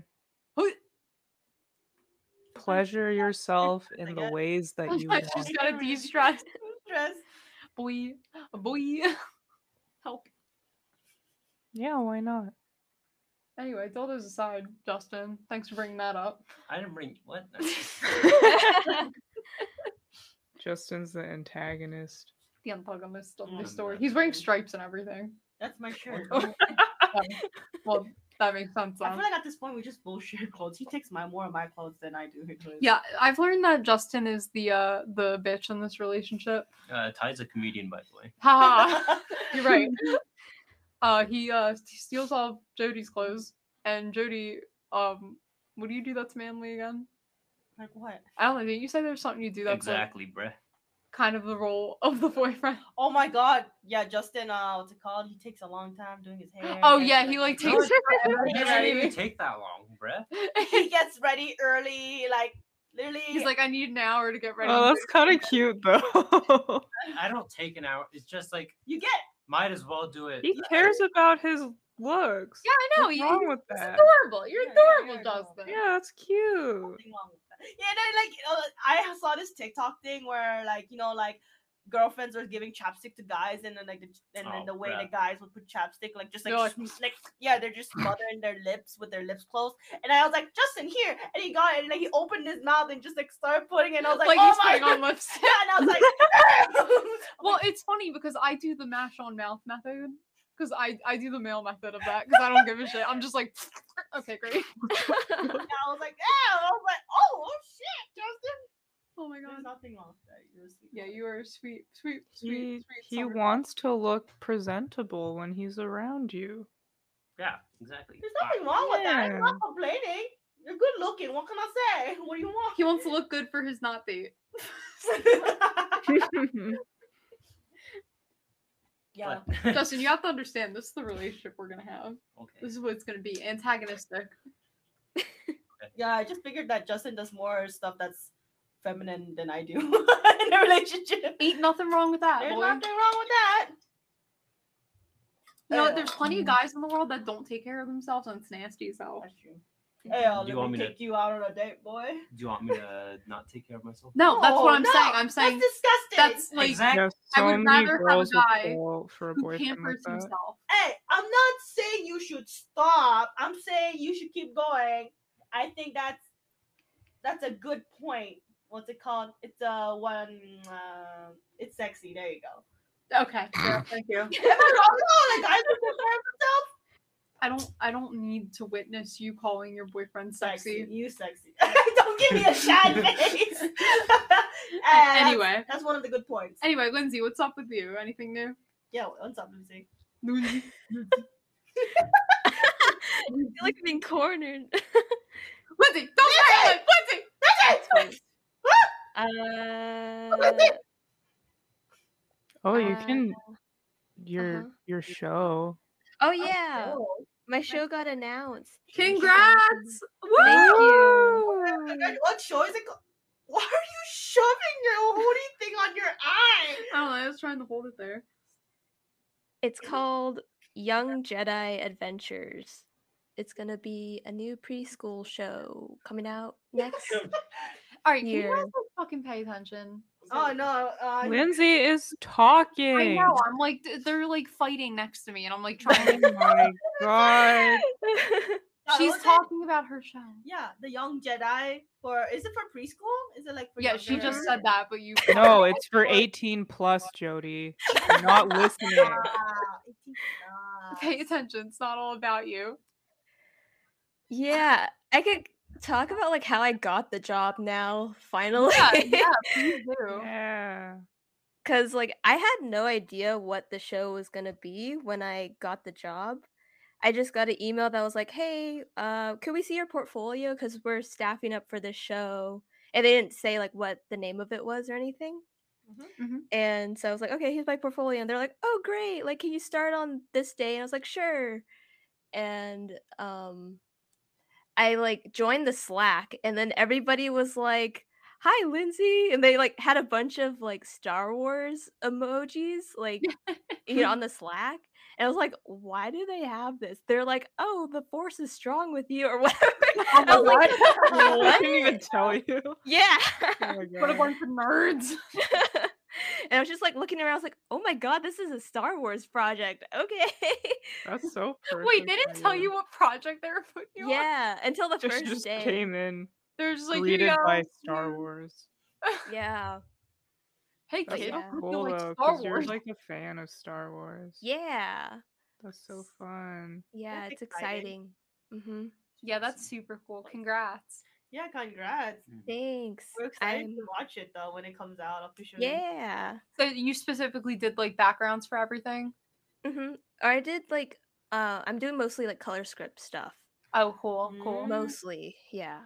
Pleasure yourself I in the guess. ways that you I want. just gotta de-stress. Stress. Boy, boy. Help. Yeah, why not? Anyway, dildos aside, Justin, thanks for bringing that up. I didn't bring what? Justin's the antagonist. The antagonist of Mm, the story. that's He's wearing fine. stripes and everything. That's my shirt. Oh, well, that makes sense. I Then. feel like at this point we just bullshit clothes. He takes my more of my clothes than I do his. Yeah, I've learned that Justin is the uh the bitch in this relationship. Uh, Ty's a comedian, by the way. Haha. You're right. Uh, he uh he steals all of Jody's clothes, and Jody, um, what do you do that's manly again? Like what? I don't know. Didn't you say there's something you do that's like, Exactly, bruh. kind of the role of the boyfriend? Oh my god. Yeah, Justin, uh what's it called? He takes a long time doing his hair. Oh and yeah, he's he like No, takes. It doesn't ready. even take that long, bruh. he gets ready early, like literally He's like, I need an hour to get ready. Oh, that's kind of cute though. I don't take an hour. It's just like you get might as well do it. He cares about his looks. Yeah, I know. What's He, wrong he's with he's that? adorable. You're Yeah, yeah, adorable, yeah, Justin. Yeah, that's cute. nothing wrong with that. Yeah, no, like uh, I saw this TikTok thing where like you know like girlfriends were giving chapstick to guys and then like the, and then Oh, the way crap. the guys would put chapstick like just like They're like- sm- like yeah they're just smothering their lips with their lips closed and I was like Justin here and he got it and like he opened his mouth and just like started putting it and I was like, Like oh he's my putting on god lipstick. yeah and I was like I'm Well, like, it's funny because I do the mash on mouth method. Because I, I do the male method of that because I don't give a shit. I'm just like, okay, great. yeah, I was like yeah I was like oh, oh shit Justin Oh my there's god. nothing wrong with that you're sweet Yeah, you are sweet, sweet, sweet, He, sweet. he summer. wants to look presentable when he's around you. Yeah, exactly. there's nothing wrong with that I'm Yeah. not complaining you're good looking what can I say what do you want He wants to look good for his not date. yeah But- Justin, you have to understand this is the relationship we're gonna have. okay. This is what it's gonna be. Antagonistic. Yeah, I just figured that Justin does more stuff that's feminine than I do in a relationship. Ain't nothing wrong with that. There's boy. nothing wrong with that. You know, Uh, there's plenty of guys in the world that don't take care of themselves, and it's nasty as hell. That's true. Hey, uh, Do you let want me me to- take you out on a date, boy. Do you want me to not take care of myself? No, that's what Oh, I'm no, saying. I'm saying that's disgusting. that's like Exactly. Yes, I so would many rather have a girls would guy fall for a who boyfriend like pampers that. himself. Hey, I'm not saying you should stop. I'm saying you should keep going. I think that's that's a good point. What's it called? It's a uh, one. Uh, it's sexy. There you go. Okay, yeah, thank you. Am I wrong? No, like guys would prepare themselves. I don't I don't need to witness you calling your boyfriend Sexy. sexy. You sexy. Don't give me a sad face. A- Uh, anyway. that's, that's one of the good points. Anyway, Lindsay, what's up with you? Anything new? Yeah, what's up, Lucy? Lindsay. I feel like I'm being cornered. Lindsay, don't say it! Lindsay! Uh, Oh, you Uh, can your uh-huh. your show. oh yeah, Oh, my show got announced. Congrats! Thank Woo! you. God, what show is it called? Why are you shoving your hoodie thing on your eye? I don't know, I was trying to hold it there. It's called Young Jedi Adventures. It's gonna be a new preschool show coming out next Alright, can you year. guys like, fucking pay attention? Oh no, uh, Lindsay is talking. I know, I'm like, th- they're like fighting next to me, and I'm like trying Oh to. my god. Uh, She's was it- talking about her show. Yeah, the Young Jedi for is it for preschool? Is it like for Yeah, younger? she just said that, but you. No, it's for eighteen plus, Jody. You're not listening. Ah, eighteen plus. Pay attention. It's not all about you. Yeah, I could talk about like how I got the job now, finally. Yeah, yeah, please do. Yeah. Cause like I had no idea what the show was gonna be when I got the job. I just got an email that was like, "Hey, uh, could we see your portfolio? Because we're staffing up for this show." And they didn't say like what the name of it was or anything. Mhm. And so I was like, "Okay, here's my portfolio." And they're like, "Oh, great! Like, can you start on this day?" And I was like, "Sure." And um, I like joined the Slack, and then everybody was like, "Hi, Lindsay," and they like had a bunch of like Star Wars emojis, like you know, on the Slack. And I was like, "Why do they have this?" They're like, "Oh, the Force is strong with you," or whatever. Oh I was like, I "What?" didn't even tell you. Yeah. Oh my What a god. bunch of nerds. And I was just like looking around. I was like, "Oh my god, this is a Star Wars project." Okay. That's so perfect. Wait, they didn't for tell you what project they were putting you on? Yeah, until the Just, first just day. came in They're just like, here greeted you by go. Star Wars. Yeah. Hey, That's kid, yeah. you cool like though, Star because you're Wars. like a fan of Star Wars. Yeah. That's so fun. Yeah, That's it's exciting. exciting. Mhm. Yeah, that's super cool. Congrats. Yeah, congrats. Thanks. We're excited I'm to watch it though when it comes out officially. Yeah. So you specifically did like backgrounds for everything? Mhm. Or I did like uh I'm doing mostly like color script stuff. Oh, cool, cool. Mm. Mostly. Yeah.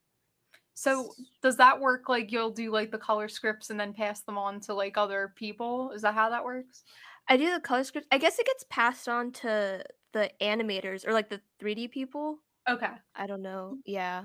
So does that work like you'll do like the color scripts and then pass them on to like other people? Is that how that works? I do the color script. I guess it gets passed on to the animators or like the three D people. Okay. I don't know. Yeah.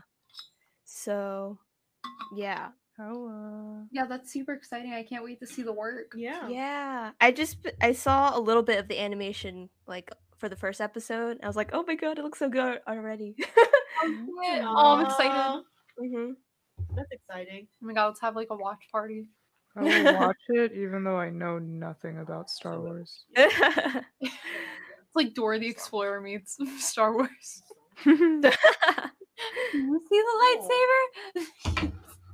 So, yeah. Hello. Yeah, that's super exciting. I can't wait to see the work. Yeah. Yeah. I just I saw a little bit of the animation like for the first episode. I was like, "Oh my god, it looks so good already." Yeah. Oh, I'm excited. Aw, Mhm. That's exciting. Oh my god, let's have like a watch party. I will watch it even though I know nothing about Star Wars. It's like Dora the Explorer meets Star Wars. You see the lightsaber?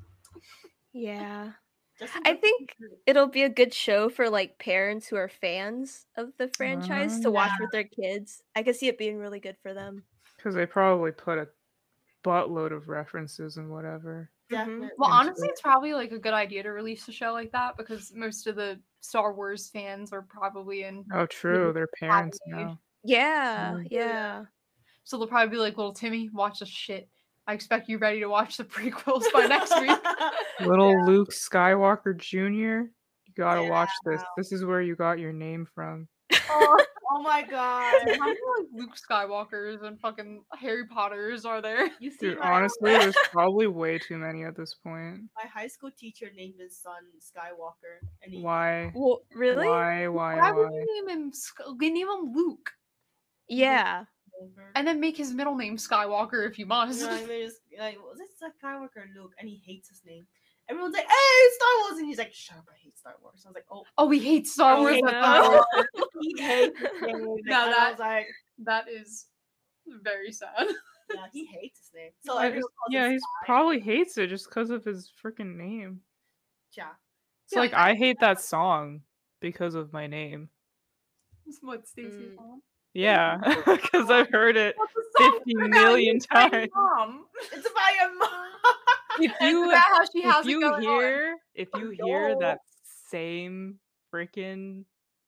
Yeah. Justin, I what's think your- it'll be a good show for like parents who are fans of the franchise to watch yeah. with their kids. I could see it being really good for them. Because they probably put a buttload of references and whatever. definitely. Well, into honestly, it. it's probably like a good idea to release a show like that because most of the Star Wars fans are probably in, Oh, true. They're parents age. now. Yeah, Mm. yeah. so they'll probably be like, "Little Timmy, watch this shit. I expect you ready to watch the prequels by next week." Little Luke Skywalker Junior You gotta watch this. Damn. This is where you got your name from. Oh, Oh my god. how many like Luke Skywalkers and fucking Harry Potters are there? You see, Dude, my, honestly, there's probably way too many at this point. my high school teacher named his son Skywalker, and he Why? Well, really? Why? Why? Why would Why? you name him? Sk- They name him Luke, Yeah. over. and then make his middle name Skywalker if you must. You know, and they just like, was it Skywalker or Luke? And he hates his name. Everyone's like, "Hey, Star Wars," and he's like, "Shut up, I hate Star Wars." I was like, "Oh, Oh, we hate Star he Wars. hates That's Star not Wars. cool. He hates his name." Like, Now and I that- was like, That is very sad. "Yeah, he hates his name." So I everyone just- calls yeah, him he probably hates it just because of his freaking name. Sky. It's Yeah, like I hate that song because of my name. That's what Stacey's Mm. mom. Yeah, because I've heard it What's the song fifty about? million It's about your times. mom. It's about your mom. If It's you about how she has if it you going on. hear if you hear Yo. that same freaking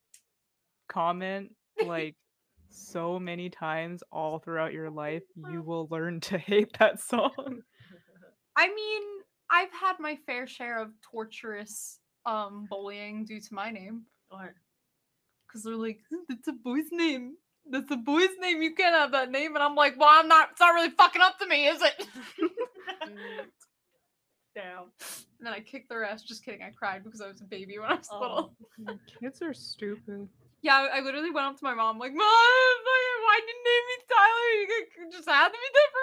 comment like so many times all throughout your life, you will learn to hate that song. I mean, I've had my fair share of torturous um bullying due to my name. Or- Because they're like, "That's a boy's name. That's a boy's name. You can't have that name." And I'm like, "Well, I'm not. It's not really fucking up to me, is it?" Mm. Damn. And then I kicked their ass. Just kidding. I cried because I was a baby when I was Oh. little. Kids are stupid. Yeah, I, I literally went up to my mom like, "Mom, why didn't you name me Tyler? You could- just had to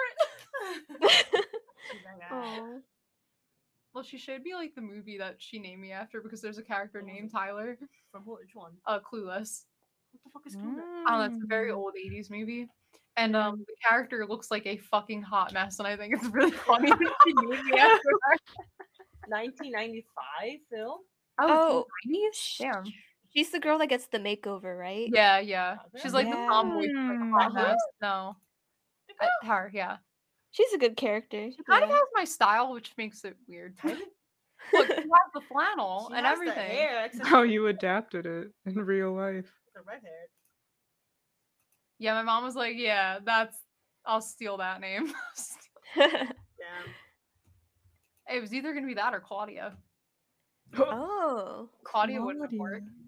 be different." She's like, "Ah." Aw. Well, she showed me like the movie that she named me after because there's a character What was named it? Tyler. From which one? Uh, Clueless. What the the fuck is Clueless? I don't know, it's a very Mm. old eighties movie. And um, the character looks like a fucking hot mess, and I think it's really funny that she named me after her. nineteen ninety-five film. Oh, Oh, nineties? sh- Damn. She's the girl that gets the makeover, right? Yeah, yeah. She's like the Yeah. tomboy, like hot Mm. mess. No, The I, girl? her, yeah. She's a good character. She kind of yeah. has my style, which makes it weird. Look, she has the flannel She and has the everything. hair, except How you adapted it in real life. the red hair. Yeah, my mom was like, "Yeah, that's. I'll steal that name." Damn. It was either gonna be that or Claudia. Oh. Claudia wouldn't have worked. Claudia.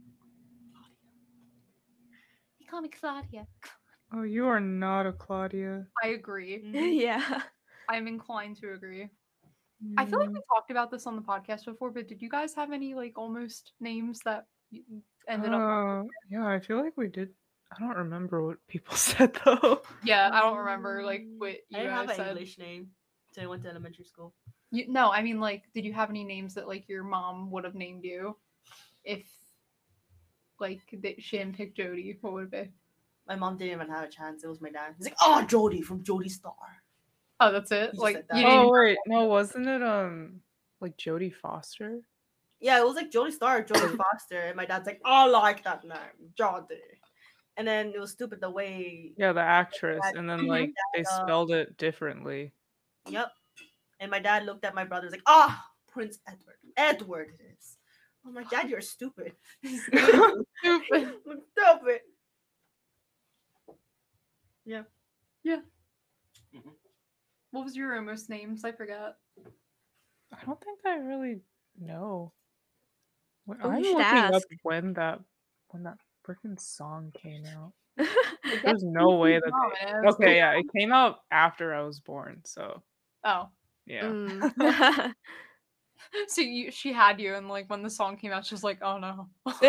You call me Claudia. Oh, you are not a Claudia. I agree. Mhm. Yeah. I'm inclined to agree. I feel like we talked about this on the podcast before, but did you guys have any like almost names that you ended up? Uh, yeah, I feel like we did. I don't remember what people said though. Yeah, I don't remember like what I you didn't guys have an said. English name until I went to elementary school. You, no, I mean like, did you have any names that like your mom would have named you if like that she didn't pick Jody? What would it be? My mom didn't even have a chance. It was my dad. He's like, "Oh, Jodie from Jodie Star." Oh, that's it. You just Like said that. you didn't. Oh wait, no, wasn't it um like Jodie Foster? Yeah, it was like Jodie Star or Jodie Foster, and my dad's like, "I like that name, Jodie." And then it was stupid the way. Yeah, the actress, Dad- and then Mhm. like they uh, spelled it differently. Yep. And my dad looked at my brother, was like, "Ah, Prince Edward. Edward it is." Oh, my dad, you're stupid. Stupid. Stupid. Yeah. Yeah. Mhm. What was your almost names? I forgot. I don't think I really know. Wait, Oh, you I'm should looking up ask. when that when that freaking song came out. Like, There's that's no way that Mom, they... man. It's Okay, yeah, it came out after I was born, so Oh, yeah. Mm. so you she had you, and like when the song came out, she was like, "Oh no,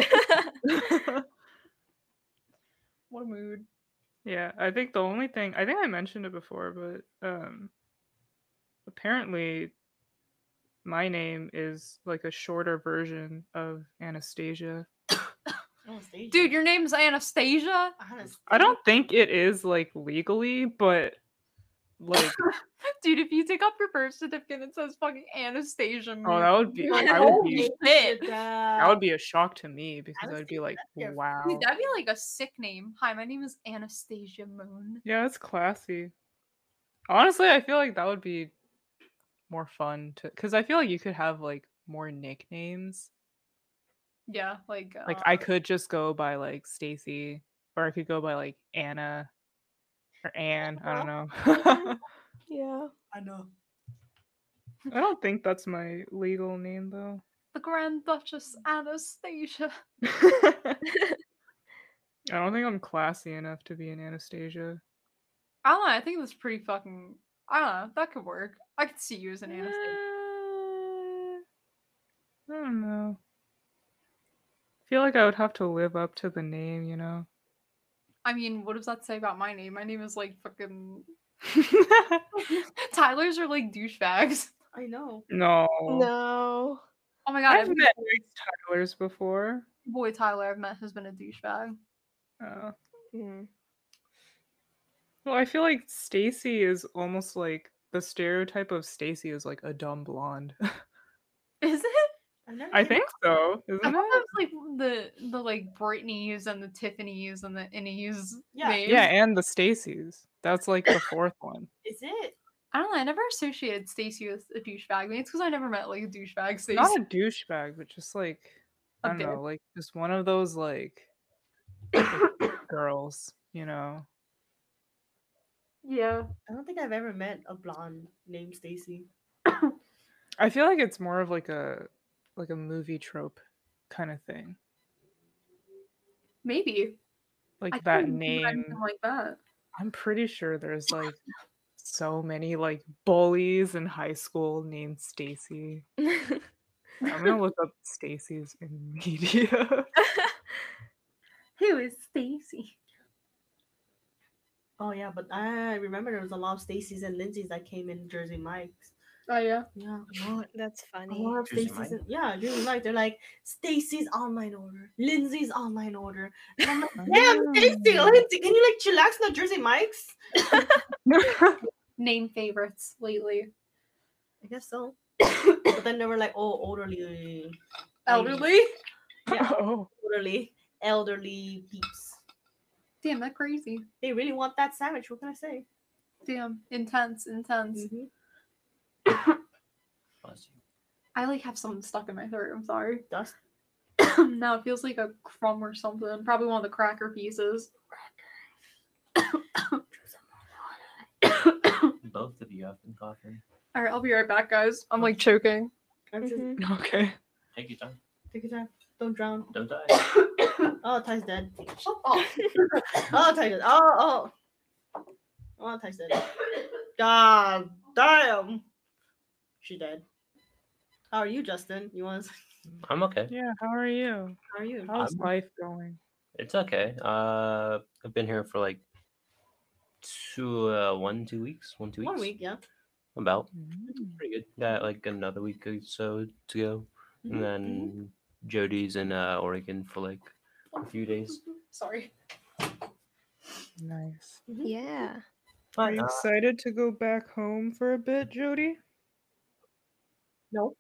what a mood." Yeah, I think the only thing I think I mentioned it before, but um apparently my name is like a shorter version of Anastasia. Anastasia. Dude, your name's Anastasia. Anastasia. I don't think it is like legally, but like Dude, if you take up your birth certificate, it says fucking Anastasia. oh, that would be Like, I would holy be shit. that would be a shock to me because I'd be Anastasia, like, that's your- wow. Dude, that'd be like a sick name. Hi, my name is Anastasia Moon. Yeah, it's classy. Honestly, I feel like that would be more fun to because I feel like you could have like more nicknames. Yeah, like Like uh, I could just go by like Stacy, or I could go by like Anna or Anne. I don't know. Yeah. I know. I don't think that's my legal name though. the Grand Duchess Anastasia. I don't think I'm classy enough to be an Anastasia. I don't know. I think that's pretty fucking. I don't know. That could work. I could see you as an Uh, Anastasia. I don't know. I feel like I would have to live up to the name, you know. I mean, what does that say about my name? My name is like fucking. Tyler's are like douchebags. I know. no. No. Oh my god, I've every met nice Tylers before. boy Tyler I've met has been a douchebag. Uh, Mm. well, I feel like Stacy is almost like the stereotype of Stacy is like a dumb blonde. Is it? I've never I seen think so, I isn't thought that it? was like the the like Britneys and the Tiffany's and the Innies. Yeah. names. Yeah, and the Stacys. That's like the fourth one. Is it? I don't know. I never associated Stacy with a douchebag. Maybe it's because I never met like a douchebag Stacy. Not a douchebag, but just like A I don't dick. know, like just one of those like girls, you know. Yeah. I don't think I've ever met a blonde named Stacy. I feel like it's more of like a like a movie trope kind of thing. Maybe. Like I that couldn't think of name. anything like that. I'm pretty sure there's like so many like bullies in high school named Stacy. I'm gonna look up Stacy's in media. Who is Stacy? Oh yeah, but I remember there was a lot of Stacy's and Lindsay's that came in Jersey Mike's. Oh yeah. Yeah. What? That's A funny. lot of Jersey Stacy's. Mike? In, yeah, Jersey Mike. They're like Stacy's online order, Lindsay's online order. And I'm like, damn, Stacy, Oh. Lindsay, can you like chillax on Jersey Mike's? Name favorites lately. I guess so. But then they were like, oh, elderly, Elderly. yeah, Oh. elderly, elderly peeps. Damn, that crazy. They really want that sandwich. What can I say? Damn, intense, intense. Mhm. Bless you. I like have something stuck in my throat. I'm sorry. Dust. No, it feels like a crumb or something. Probably one of the cracker pieces. Both of you have been coughing. All right, I'll be right back, guys. I'm like choking. I'm just Mhm. Okay. Take your time. take your time. Don't drown. Don't die. Oh, Ty's dead. Shut up. Oh, Ty's dead. Oh, oh. Oh, Ty's dead. God damn. She dead. How are you, Justin? You want? To... I'm okay. Yeah. How are you? How are you? How's I'm- life going? It's okay. Uh, I've been here for like two, uh, one, two weeks. One, two weeks. One week, yeah. About. Mm. Pretty good. Got like another week or so to go. Mhm, And then Jody's in uh, Oregon for like a few days. Sorry. Nice. Yeah. Are But you uh, excited to go back home for a bit, Jody? No.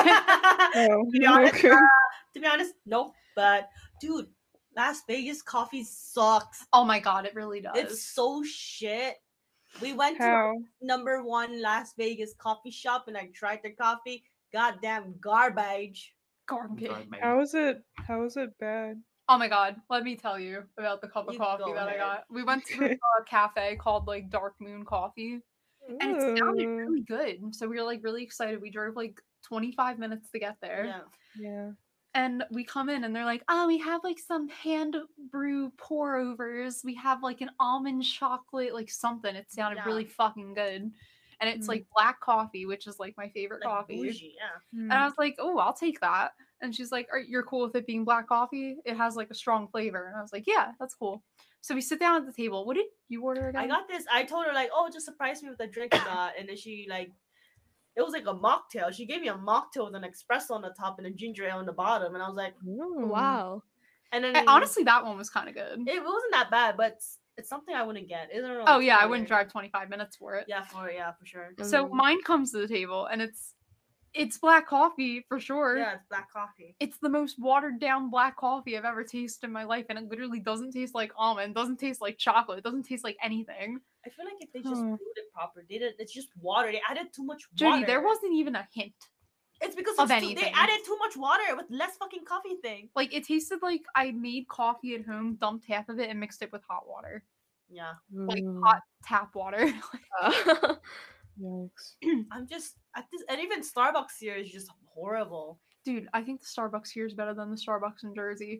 Oh, To be honest, okay. uh, to be honest, no. But dude, Las Vegas coffee sucks. Oh my god, it really does. It's so shit. We went to How? number one Las Vegas coffee shop and I tried their coffee. Goddamn garbage. garbage. How is it? How is it bad? Oh my god, let me tell you about the cup of You coffee go that I ahead. got. We went to this uh, cafe called like Dark Moon Coffee, and it sounded Ooh. really good. So we were like really excited. We drove like twenty-five minutes to get there. Yeah. Yeah. And we come in and they're like, oh, we have like some hand brew pour overs. We have like an almond chocolate, like something. It sounded Yeah. really fucking good. And it's Mm. like black coffee, which is like my favorite Like coffee. bougie, yeah. And I was like, oh, I'll take that. And she's like, are you're cool with it being black coffee? It has like a strong flavor. And I was like, yeah, that's cool. So we sit down at the table. What did you order again? I got this. I told her like, oh, just surprise me with a drink I got, and then she like, it was like a mocktail. She gave me a mocktail with an espresso on the top and a ginger ale on the bottom, and I was like, Ooh. Wow. and then And honestly, that one was kind of good. it wasn't that bad, but it's, it's something I wouldn't get. Isn't it? Oh yeah, I wouldn't drive twenty-five minutes for it. Yeah, for yeah, for sure. So Mm. mine comes to the table and it's it's black coffee for sure. Yeah, it's black coffee. It's the most watered down black coffee I've ever tasted in my life, and it literally doesn't taste like almond, doesn't taste like chocolate, it doesn't taste like anything. I feel like if they just Huh. brewed it proper, they did. It's just water. They added too much Judy, water. there wasn't even a hint. It's because of it's too, they anything. added too much water with less fucking coffee thing. Like it tasted like I made coffee at home, dumped half of it, and mixed it with hot water, Yeah, like Ooh. hot tap water. Uh, Yikes. I'm just at this, and even Starbucks here is just horrible. Dude, I think the Starbucks here is better than the Starbucks in Jersey.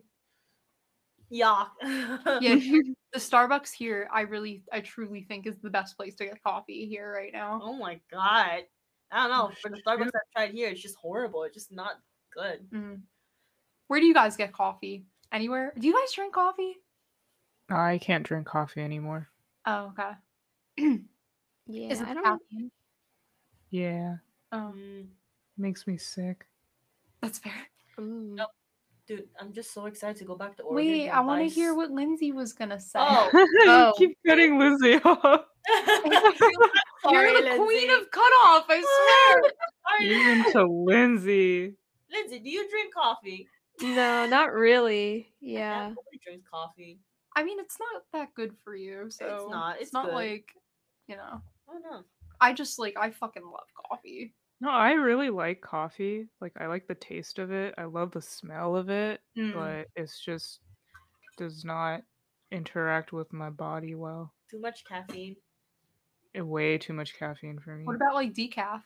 Yeah. Yeah, the Starbucks here, I really, I truly think is the best place to get coffee here right now. Oh my god. I don't know. Oh, For the Starbucks shoot. I've tried here, it's just horrible. It's just not good. Mm. Where do you guys get coffee? Anywhere? Do you guys drink coffee? I can't drink coffee anymore. Oh, okay. yeah, Is it I the don't. caffeine? Yeah. Oh, Mm, Makes me sick. that's fair. Mm. Nope. dude, I'm just so excited to go back to Oregon. Wait, and I want to buy hear s- what Lindsay was gonna say. Oh, Oh. You keep cutting Lizzie off. You're Sorry, the queen Lindsay. of cutoff, I swear. Sorry, Even Lindsay. to Lindsay. Lindsay, do you drink coffee? No, not really. Yeah, Yeah. nobody drinks coffee. I mean, it's not that good for you, so not, it's not good. like, you know. Oh no. I just like I fucking love coffee. No, I really like coffee. Like I like the taste of it. I love the smell of it, Mm. but it's just does not interact with my body well. Too much caffeine. Eh, Way too much caffeine for me. What about like decaf?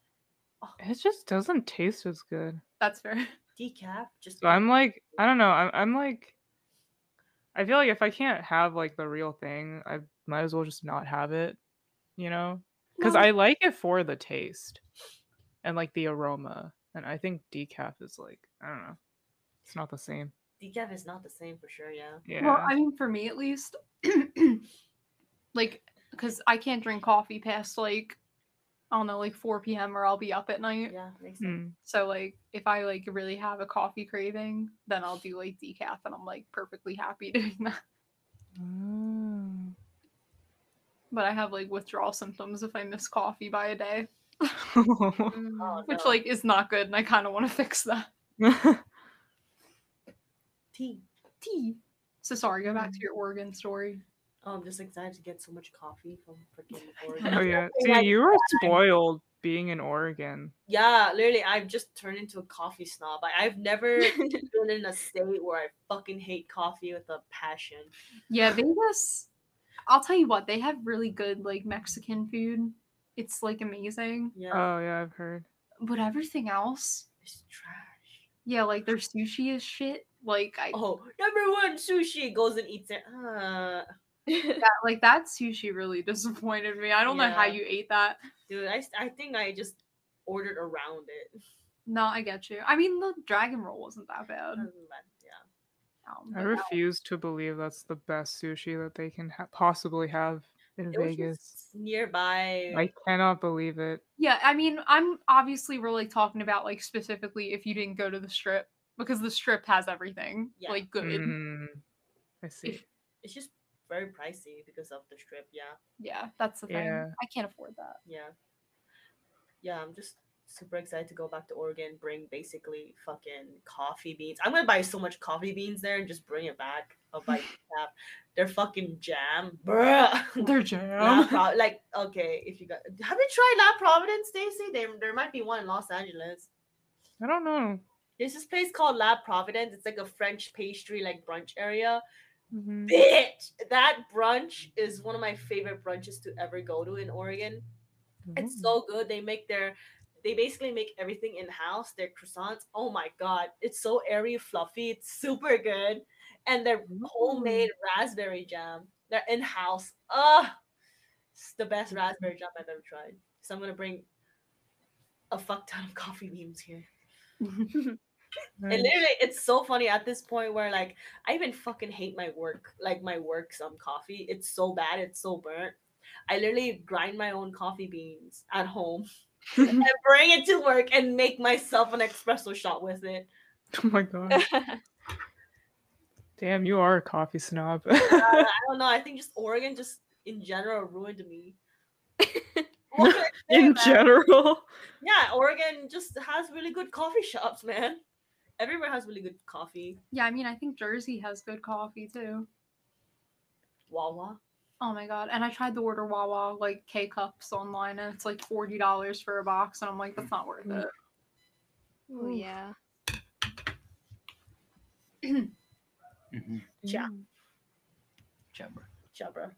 It just doesn't taste as good. That's fair. Decaf. Just So I'm like, I don't know. I'm, I'm like, I feel like if I can't have like the real thing, I might as well just not have it, you know? Because No. I like it for the taste and like the aroma. And I think decaf is like, I don't know. It's not the same. decaf is not the same for sure. Yeah. Yeah. Well, I mean, for me at least, like, because I can't drink coffee past like I don't know, like four p.m. or I'll be up at night. Yeah, makes sense. Hmm. So like if I like really have a coffee craving, then I'll do like decaf, and I'm like perfectly happy doing that. Mm. But I have like withdrawal symptoms if I miss coffee by a day, Mm. Oh, which no. like is not good, and I kind of want to fix that. tea. Tea. So sorry, go back to your Oregon story. Oh, I'm just excited to get so much coffee from freaking Oh Oregon. yeah. See, you were spoiled being in Oregon. Yeah, literally, I've just turned into a coffee snob. I, I've never been in a state where I fucking hate coffee with a passion. Yeah, Vegas. I'll tell you what, they have really good like Mexican food. It's like amazing, Yeah, Oh yeah, I've heard. but everything else, it's trash. yeah, like their sushi is shit. Like I, Oh, number one sushi goes and eats it. Uh, that, like that sushi really disappointed me. I don't know how Yeah. you ate that. dude, I, I think I just ordered around it. No, I get you. I mean, the dragon roll wasn't that bad. Doesn't matter, yeah. Um, I but that- refuse to believe that's the best sushi that they can ha- possibly have in It was Vegas. just nearby. I cannot believe it. yeah, I mean, I'm obviously really talking about like specifically if you didn't go to the strip, because the strip has everything Yeah. like good. Mm, I see. If- It's just very pricey because of the strip. Yeah, Yeah, that's the thing. Yeah. I can't afford that. yeah, yeah. I'm just super excited to go back to Oregon. Bring basically fucking coffee beans. I'm gonna buy so much coffee beans there and just bring it back. I'll buy decaf. They're fucking jam, bruh. They're La jam. Pro- like okay, if you got have you tried La Providence, Stacy? There, there might be one in Los Angeles. I don't know. There's this place called La Providence. It's like a French pastry like brunch area. Mhm. Bitch, that brunch is one of my favorite brunches to ever go to in Oregon. It's Ooh. so good. They make their, they basically make everything in house. Their croissants, oh my god, it's so airy, fluffy. It's super good, and their homemade raspberry jam. They're in house. Ah, it's the best raspberry jam I've ever tried. So I'm gonna bring a fuck ton of coffee beans here. And Nice. literally, it's so funny at this point where like I even fucking hate my work, like my work some coffee. It's so bad, it's so burnt. I literally grind my own coffee beans at home and bring it to work and make myself an espresso shot with it. Oh my god. Damn, you are a coffee snob. Uh, I don't know. I think just Oregon, just in general, ruined me. What can I say, In man? general. Yeah, Oregon just has really good coffee shops, man. Everywhere has really good coffee. Yeah, I mean, I think Jersey has good coffee too. Wawa. Oh my god! And I tried to order Wawa like K cups online, and it's like forty dollars for a box, and I'm like, that's not worth it. Oh yeah. Mm-hmm. Yeah. Mm. Jabber. Chabra.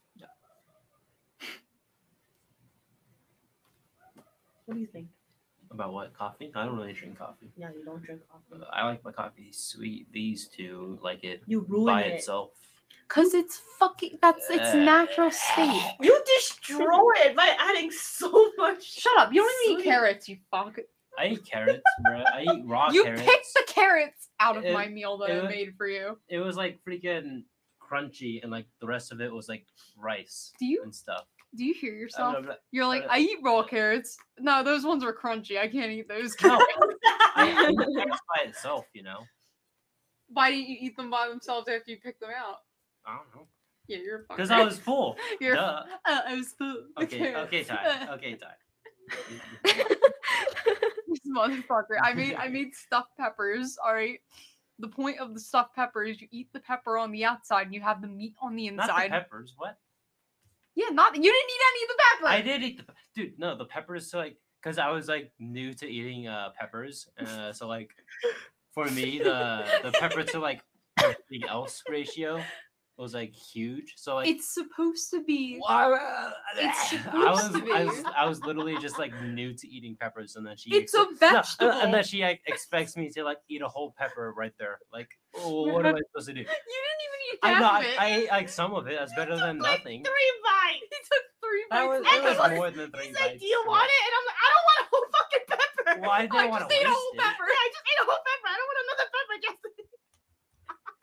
What do you think? About what? Coffee? I don't really drink coffee. Yeah, you don't drink coffee. Uh, I like my coffee sweet. These two like it You ruin by it. itself. Cause it's fucking that's its Uh, natural state. You destroy it by adding so much. Shut up! You don't even eat Sweet. carrots, you fuck. I eat carrots, bro. I eat raw You carrots. picked the carrots out of It- my meal that it- I made for you. It was like freaking crunchy, and like the rest of it was like rice Do you and stuff. do you hear I yourself? don't know, You're like, I- I eat raw carrots. No, those ones were crunchy. I can't eat those. No, carrots. I, I eat carrots by itself, you know. Why didn't you eat them by themselves after you picked them out? I don't know. Yeah, you're a fucker. Because I was full. You're Duh. Uh, I was full. Okay, okay, Ty. Okay, Ty. This motherfucker. I made I made stuffed peppers. All right. The point of the stuffed pepper is you eat the pepper on the outside and you have the meat on the Not the inside. peppers. What? Yeah, not you didn't eat any of the pepper. I did eat the pe- dude. No, the peppers. So like, because I was like new to eating uh peppers, uh, so like for me the the pepper to like everything else ratio was like huge. So like It's supposed to be. It's It's I was, supposed to I be. was I was literally just like new to eating peppers, and then she It's a expect- no, vegetable. and then she like expects me to like eat a whole pepper right there. Like, oh, what am I supposed to do? You didn't even eat I half know of I, it. I ate like some of it. That's better than like nothing. three bites. He took three That bites. was, and it And was he was- more than three He's like, bites. "Do you bro. want it?" And I'm like, "I don't want a whole fucking pepper." Well, I I didn't want just to ate a waste whole it. pepper. I just ate a whole pepper. I don't want another pepper, Justin.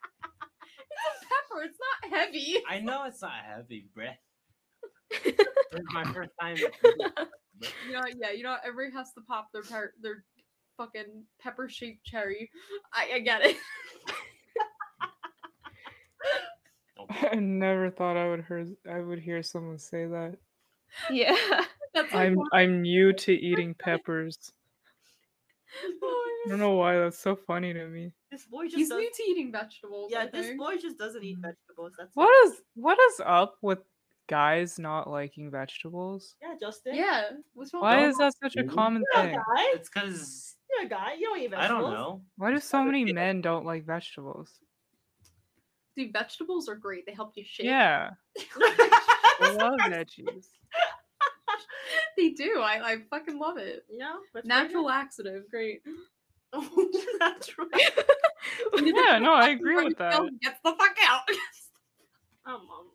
It's a pepper. It's not heavy. I know it's not heavy, bruh. This is my first time. You know, yeah, you know, everybody has to pop their per- their fucking pepper shaped cherry. I, I get it. I never thought I would hear I would hear someone say that. Yeah. That's like I'm one- I'm new to eating peppers. oh, I don't know why that's so funny to me. This boy just he's does, new to eating vegetables. yeah, I this think. boy just doesn't eat Mm. vegetables. That's What it. is what is up with guys not liking vegetables? Yeah, Justin. Yeah. What's wrong? Why with is that such a Really? common You're a thing? guy. It's because You're a guy. You don't eat I vegetables. don't know. Why do so many men don't like vegetables? Dude, vegetables are great. They help you shit. Yeah, I love veggies. They do. I, I fucking love it. Yeah, but Natural laxative, great. natural. Yeah, no, I agree with that. Get the fuck out. Oh, mom.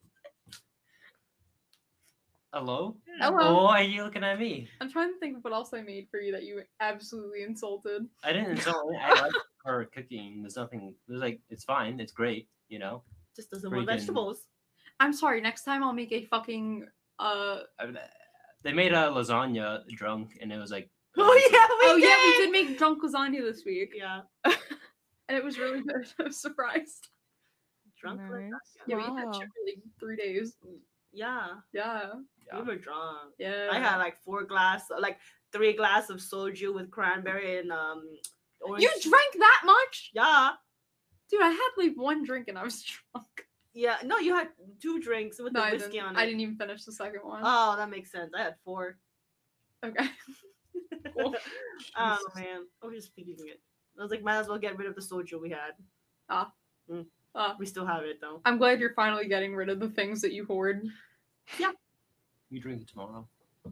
Hello? Hello. Oh, why are you looking at me? I'm trying to think of what else I made for you that you absolutely insulted. I didn't insult her. I like her cooking. There's nothing. There's like, it's fine. It's great. You know. Just doesn't want Freaking- vegetables. I'm sorry. Next time I'll make a fucking uh. I mean, they made a lasagna drunk, and it was like. Oh yeah, we Oh did. yeah, we did make drunk lasagna this week, Yeah, and it was really good. I was surprised. drunk. Nice. lasagna. Yeah, we had Wow. shit for like three days. Yeah, Yeah, Yeah. we were drunk. yeah. I had like four glass, like three glass of soju with cranberry and um. Orange. You drank that much, Yeah, dude? I had like one drink and I was drunk. yeah. No, you had two drinks with No, the I whiskey didn't. on it. I didn't even finish the second one. Oh, that makes sense. I had four. Okay. Cool. Oh Jesus. man, I was just feeding it. I was like, might as well get rid of the soju we had. Ah. Mm. Ah. We still have it though. I'm glad you're finally getting rid of the things that you hoard. You drink it tomorrow.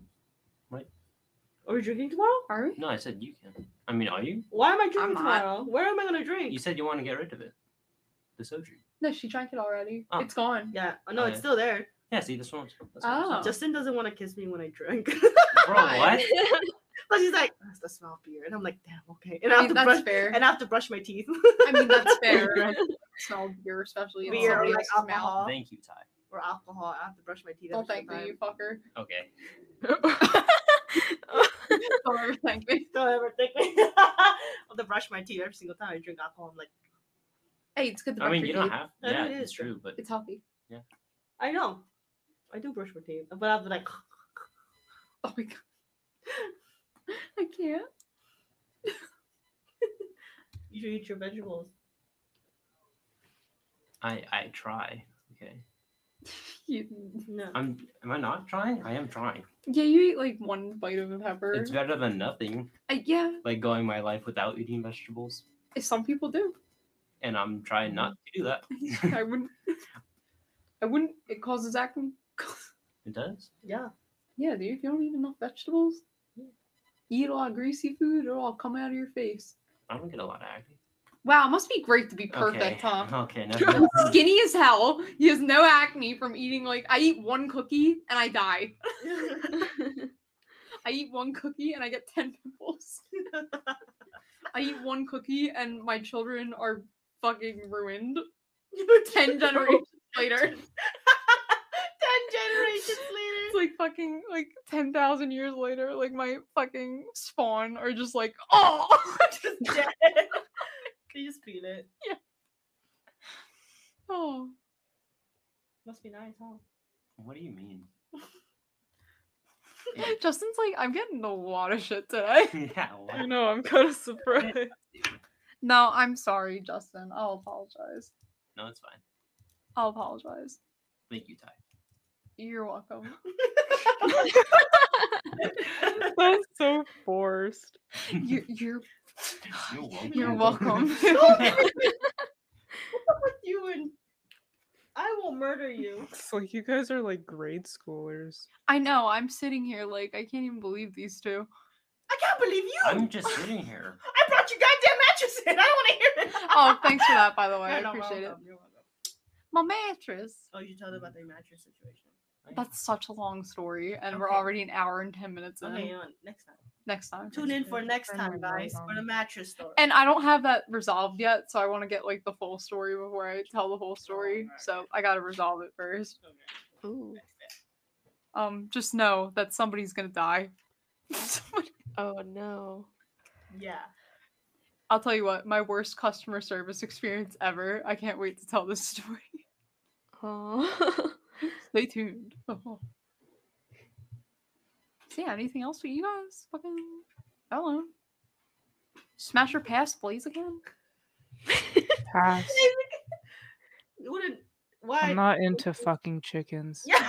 Are we drinking tomorrow? Are we? No, I said you can. I mean, are you? Why am I I'm drinking not. tomorrow? Where am I gonna drink? You said you want to get rid of it. The soju. No, she drank it already. Oh. It's gone. Yeah. Oh, no, Oh, it's yeah. still there. Yeah, see, this one's. That's Oh. Justin doesn't want to kiss me when I drink. Bro, what? But she's like, that's the smell of beer, and I'm like, damn, okay. And I I have mean, to that's brush, fair. and I have to brush my teeth. I mean, that's fair. Smell beer, especially in Beer or somebody like else's mouth. alcohol Thank you, Ty. or alcohol. I have to brush my teeth. Don't every thank me, single you time. fucker. Okay. Don't ever thank me. Don't ever think me. I have to brush my teeth every single time I drink alcohol. I'm like, Hey, it's good to I brush mean, your you don't teeth. have. I Yeah, know it it's is, true, but It's healthy. I know, I do brush my teeth, but I have to like, Oh my god. I can't. you should eat your vegetables. I I try. Okay. You, No. I'm. Am I not trying? I am trying. yeah, you eat like one bite of a pepper. It's better than nothing. I, yeah, Like going my life without eating vegetables, some people do. and I'm trying not to do that. I wouldn't. I wouldn't. It causes acne. It does. Yeah. Yeah, dude. If you don't eat enough vegetables, you eat a lot of greasy food, it'll all come out of your face. I don't get a lot of acne. Wow, it must be great to be perfect, okay. huh? Okay. Never mind. Skinny as hell. He has no acne from eating like I eat one cookie and I die. I eat one cookie and I get ten pimples. I eat one cookie and my children are fucking ruined. Ten generations later. Ten generations later. It's like fucking like ten thousand years later, like my fucking spawn are just like, oh Just dead. Can you just feel it? oh. Must be nice, huh? What do you mean? Justin's like, I'm getting a lot of shit today. Yeah. I What? know, I'm kind of surprised. No, I'm sorry, Justin. I'll apologize. No, it's fine. I'll apologize. Thank you, Ty. You're welcome. That's so forced. You're you're You're welcome. you're welcome. What's up with you and I will murder you. It's like you guys are like grade schoolers. I know. I'm sitting here like I can't even believe these two. I can't believe you. I'm just sitting here. I brought you goddamn mattress in. I don't want to hear it. Oh, thanks for that, by the way. Yeah, I no, appreciate it. welcome, you're welcome. My mattress. Oh, you tell them about the mattress situation. That's such a long story, and we're Okay. already an hour and ten minutes in. Okay, you know, next time. Next time. Tune in for next Turn time, my guys, light for the on. mattress story. And I don't have that resolved yet, so I want to get like the full story before I tell the whole story. alright. So I gotta resolve it first. Okay. Ooh. um, just know that somebody's gonna die. Somebody- Oh no. Yeah. I'll tell you what, my worst customer service experience ever. I can't wait to tell this story. Oh. Stay tuned. Oh. So yeah, anything else for you guys? Fucking, I don't know. Smash or pass, Blaze again? Pass. Wouldn't why? I'm not into fucking chickens. Yeah.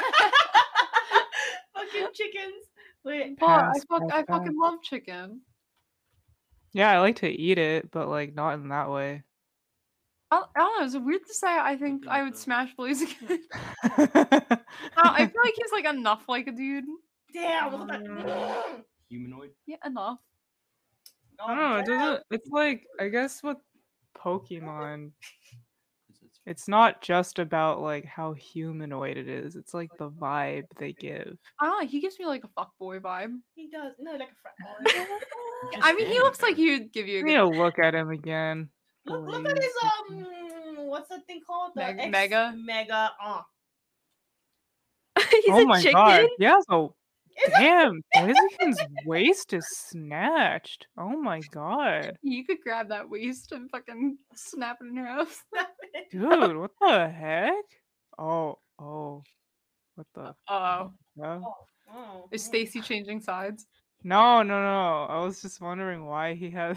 Fucking chickens. Wait. Well, I, Pass, fuck, pass, I pass. fucking love chicken. Yeah, I like to eat it, but like not in that way. I, I don't know, is it weird to say I think I would though. smash Blaze again? I I I feel like he's like enough like a dude. Damn. Look at Mm. that. Humanoid. Yeah, enough. Oh, don't know. It damn. doesn't. It's like I guess with Pokemon, Is it- it's not just about like how humanoid it is. It's like the vibe they give. I don't know, he gives me like a fuckboy vibe. He does. No, like a frat boy. Just I mean, he saying, looks like bro. he would give you a I good need to look at him again. Look, look at his um. What's that thing called? The Meg- X- Mega? Mega. Uh. He's Oh a my chicken. god! Yeah, so Is it? damn, Blaziken's waist is snatched. Oh my god, You could grab that waist and fucking snap it in half. dude, what the heck? Oh, oh, what the? Oh, Fuck? Oh, oh, is oh. Stacy changing sides? No, no, no. I was just wondering why he had.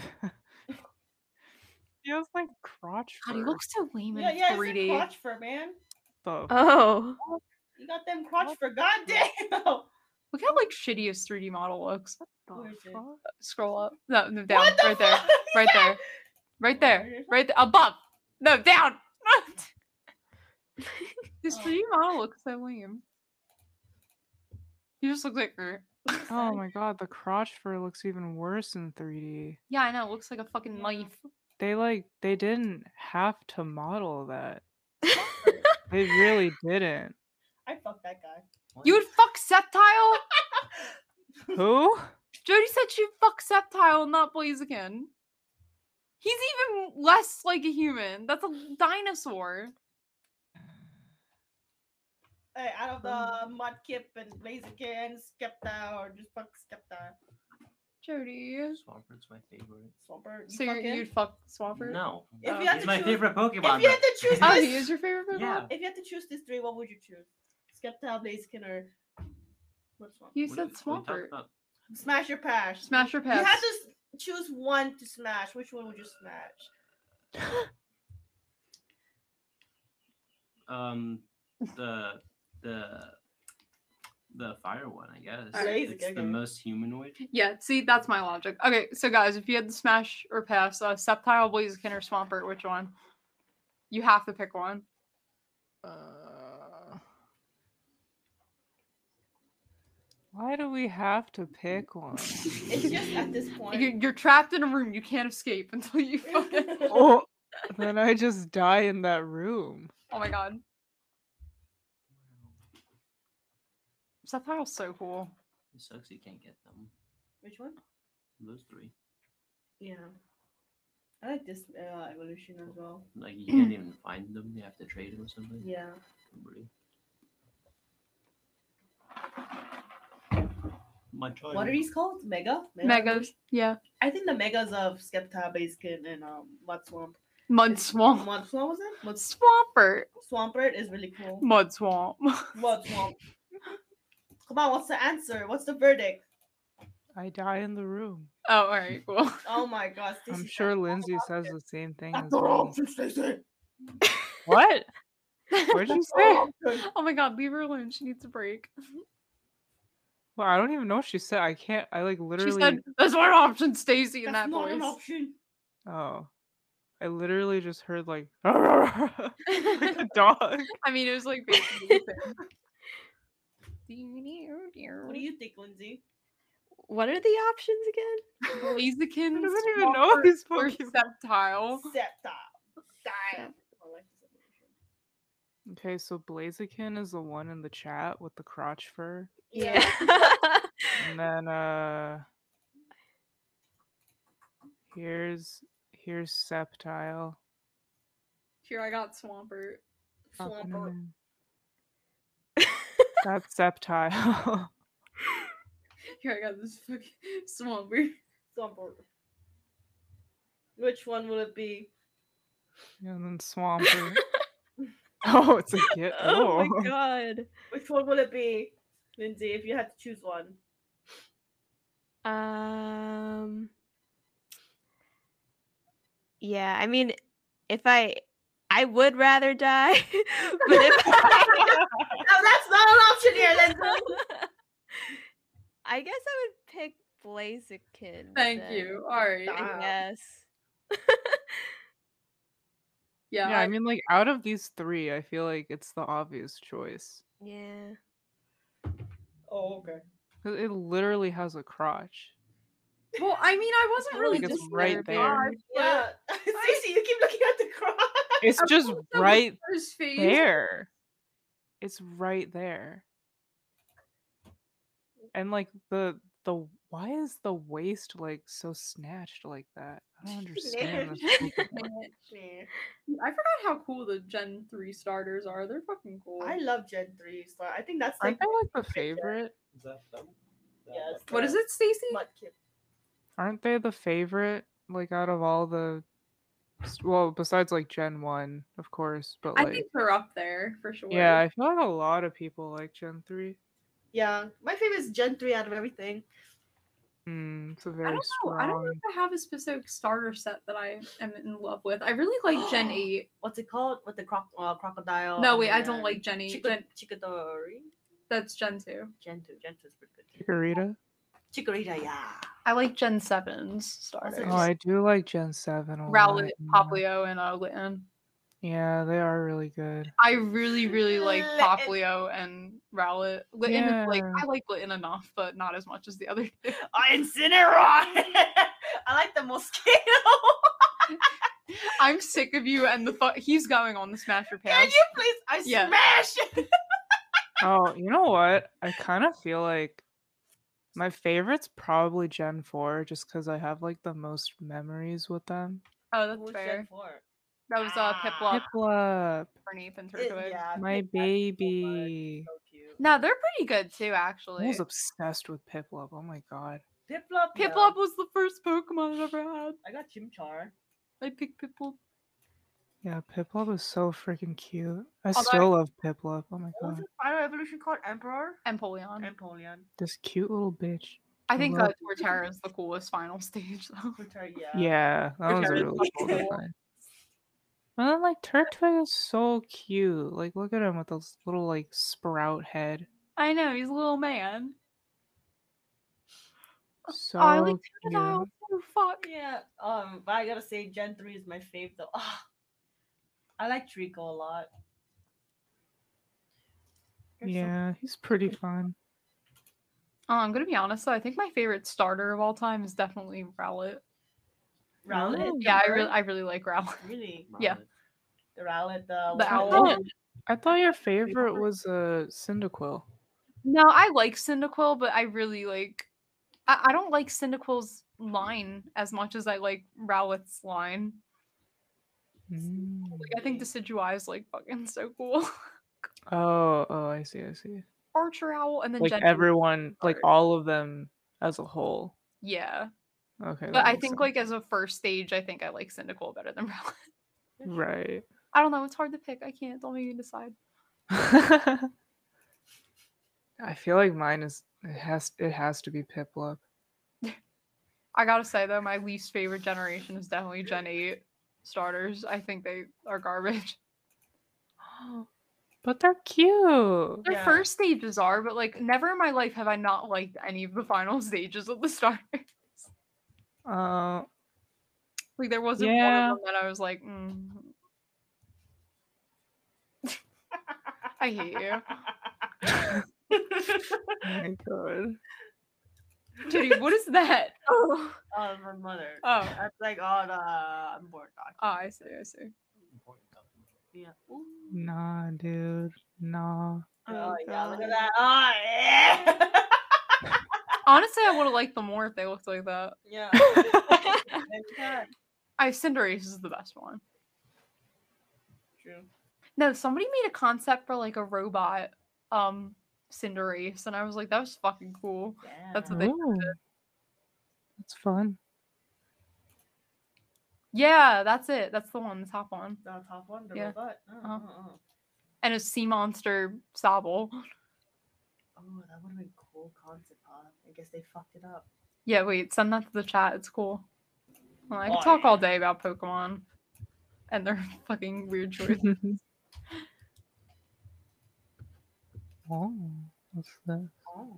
He has like crotch God, he fur. looks so lame Yeah, in yeah, three it's D. a crotch fur, man. The Oh. You got them crotch fur. Goddamn. Look how like shitty his three D model looks. Where is it? fuck? Scroll up. No, no, down. What the Right there. fuck? Right there. Right there. Right there. Above. No, down. His Oh. three D model looks so lame. He just looks like er. Oh my god, the crotch fur looks even worse in three D. Yeah, I know. It looks like a fucking Yeah. knife. They like they didn't have to model that. They really didn't. I fucked that guy. What? You would fuck Sceptile? Who? Jody said she'd fuck Sceptile, not Blaziken. He's even less like a human. That's a dinosaur. Hey, out of the Mudkip and Blaziken, Skepta, or just fuck Skepta. Jody. Swampert's my favorite. Swampert. You So you're, fuck him? you'd fuck Swampert? No. If Oh. you had He's to my choose, favorite Pokemon. if you had but- to choose Oh, this, he is your favorite Pokemon? Yeah. if you had to choose these three, what would you choose? Skepta, Blaziken, or what's one? You What said is- what are you talking Swampert. about? Smash your pass. Smash or You had pass? to s- choose one to smash. Which one would you smash? Um, the the the fire one, I guess. Blaziken, It's okay. the most humanoid. Yeah, see, that's my logic. Okay, so guys, if you had to smash or pass uh, Sceptile, Blaziken, or Swampert, which one? You have to pick one. Uh, why do we have to pick one? It's just at this point. You're, you're trapped in a room. You can't escape until you fucking. Oh, then I just die in that room. Oh my god. Sceptile's so cool. It sucks you can't get them. Which one? Those three. Yeah. I like this uh, evolution as well. Like you can't even find them. You have to trade them or something. Yeah. Really. My choice. What are these called? Mega? Megas. Yeah. I think the megas of Skepta, Blaziken, and um, Mud Swamp. Mud Swamp. Mud Swamp was it? Mud Swampert. Swampert is really cool. Mud Swamp. Mud Swamp. Come on, what's the answer? What's the verdict? I die in the room. Oh, alright, cool. Oh my gosh. this I'm is sure not- Lindsay says the same thing That's as the wrong well. thing, Stacey. What? What'd you say? Oh my god, leave her alone. She needs a break. Well, I don't even know what she said. I can't. I like She literally. said, "There's one option, Stacy," in That's that not an voice. option. Oh, I literally just heard like like a dog. I mean, it was like basically the same. What do you think, Lindsay? What are the options again? Blaziken, Who doesn't even know Swampert, these or Pokemon? Sceptile. Septa. Damn. I like this evolution. Okay, so Blaziken is the one in the chat with the crotch fur, Yeah. and then uh, here's here's Sceptile. Here, I got Swampert. Fucking Swampert. him. That's Sceptile. Here, I got this fucking Swampert. Swampert. Which one will it be? And then Swampert. Oh, it's a kid. Oh Oh. my god. Which one will it be, Lindsay? If you had to choose one. Um. Yeah, I mean, if I, I would rather die, but if No, that's not an option here, Lindsay. I guess I would pick Blaziken. Thank then, you. Alright. Stop. I guess. Yeah, Yeah, I I- mean, like, out of these three, I feel like it's the obvious choice. Yeah. Oh, okay. 'Cause it literally has a crotch. well, I mean, I wasn't really Like, it's just right there. Yeah. Stacey, you keep looking at the cross. It's just right his face. there. It's right there. And like the the why is the waist like so snatched like that? I don't understand this. Pokemon. I forgot how cool the Gen three starters are. They're fucking cool. I love Gen three, so I think that's Aren't like they like the favorite? Is that them? That- Yes. that- What is it, Stacy? Mudkip. Aren't they the favorite? Like out of all the s- well, besides like Gen one, of course, but I like think they're up there for sure. yeah, I feel like a lot of people like Gen three. Yeah, my favorite is Gen three out of everything. Mm, it's a I very don't know. I don't know strong. if I have a specific starter set that I am in love with. I really like Gen eight. What's it called? With the croc- uh, crocodile. No, and wait, I then don't like Gen eight. Chick- Gen- Chikadori. that's Gen two. Gen two. Gen two is pretty good. Chikorita. Chikorita, yeah. I like Gen seven's starters. Also Oh, I do like Gen seven a lot. Rowlet, yeah. Poplio, and uh, Litten. Yeah, they are really good. I really, really like Litten. Poplio and Rowlet. Litten is like Yeah. I like Litten enough, but not as much as the other two. I Incineroar. I like the mosquito. I'm sick of you and the fu- he's going on the Smasher Can Pass. you please? I Yeah. smash. Oh, you know what? I kind of feel like my favorite's probably Gen four just because I have like the most memories with them. Oh, that's Who's fair. Gen four? That was uh Ah. Piplup, Piplup, Ferneath, and It- Turtwig. yeah, my Piplup is so much, baby. so cute. No, they're pretty good too, I actually. was obsessed with Piplup. Oh my god. Piplup. yeah. Piplup was the first Pokemon I ever had. I got Chimchar. I picked Piplup. Yeah, Piplup is so freaking cute. I Although- still love Piplup. Oh my What was god. the final evolution called? Emperor? Empoleon. Empoleon. This cute little bitch. I think love- uh, Torterra is the coolest final stage, though. Emperor, yeah. Yeah, that was a Turtwig is really cool cool. design. And then like Turtwig is so cute. Like look at him with those little like sprout head. I know, he's a little man. So oh, I like cute. Totodile too. Fuck. Yeah. Um, but I gotta say, Gen three is my fave though. Ah, I like Trico a lot. They're so- Yeah, he's pretty fun. Oh, I'm gonna be honest though. I think my favorite starter of all time is definitely Rowlet. Rowlet. Oh. Yeah, I the really, bird? I really like Rowlet. really. Yeah. The Rowlet. The, The what- owl. Oh, I thought your favorite was uh Cyndaquil. No, I like Cyndaquil, but I really like. I, I don't like Cyndaquil's line as much as I like Rowlet's line. Mm. Like, I think Decidueye is like fucking so cool. Oh, oh, I see, I see. Archer Owl and then Like Gen- everyone, like Art. all of them as a whole. Yeah, Okay. but that I makes think sense. like as a first stage, I think I like Cyndaquil better than Rowlet. right. I don't know. It's hard to pick. I can't. Don't make me decide. I feel like mine is it has it has to be Piplup. I gotta say though, my least favorite generation is definitely Gen eight starters. I think they are garbage. But they're cute. Their Yeah. first stages are, but like never in my life have I not liked any of the final stages of the starters. Uh, Like there wasn't Yeah. one of them that I was like, mm. I hate you. oh my god. Dude, what is that? Oh, Oh, my mother. oh, That's like all the board doc. oh I see, I see. Yeah. Ooh. Nah, dude. Nah. Oh, yeah. Look at God. that. Oh, yeah. Honestly, I would have liked them more if they looked like that. yeah. I Cinderace is the best one. True. No, somebody made a concept for like a robot um Cinderace, and I was like, that was fucking cool. Yeah. That's what they- Ooh. That's fun. Yeah, that's it. That's the one, the top one. The top one, the Yeah. robot. Oh, Uh-huh. oh, oh. And a sea monster Sobble. Oh, that would have been cool concept, huh? I guess they fucked it up. Yeah, wait, send that to the chat. It's cool. Well, I could Oh, talk all yeah. day about Pokemon and their fucking weird choices. Oh, what's that? Oh.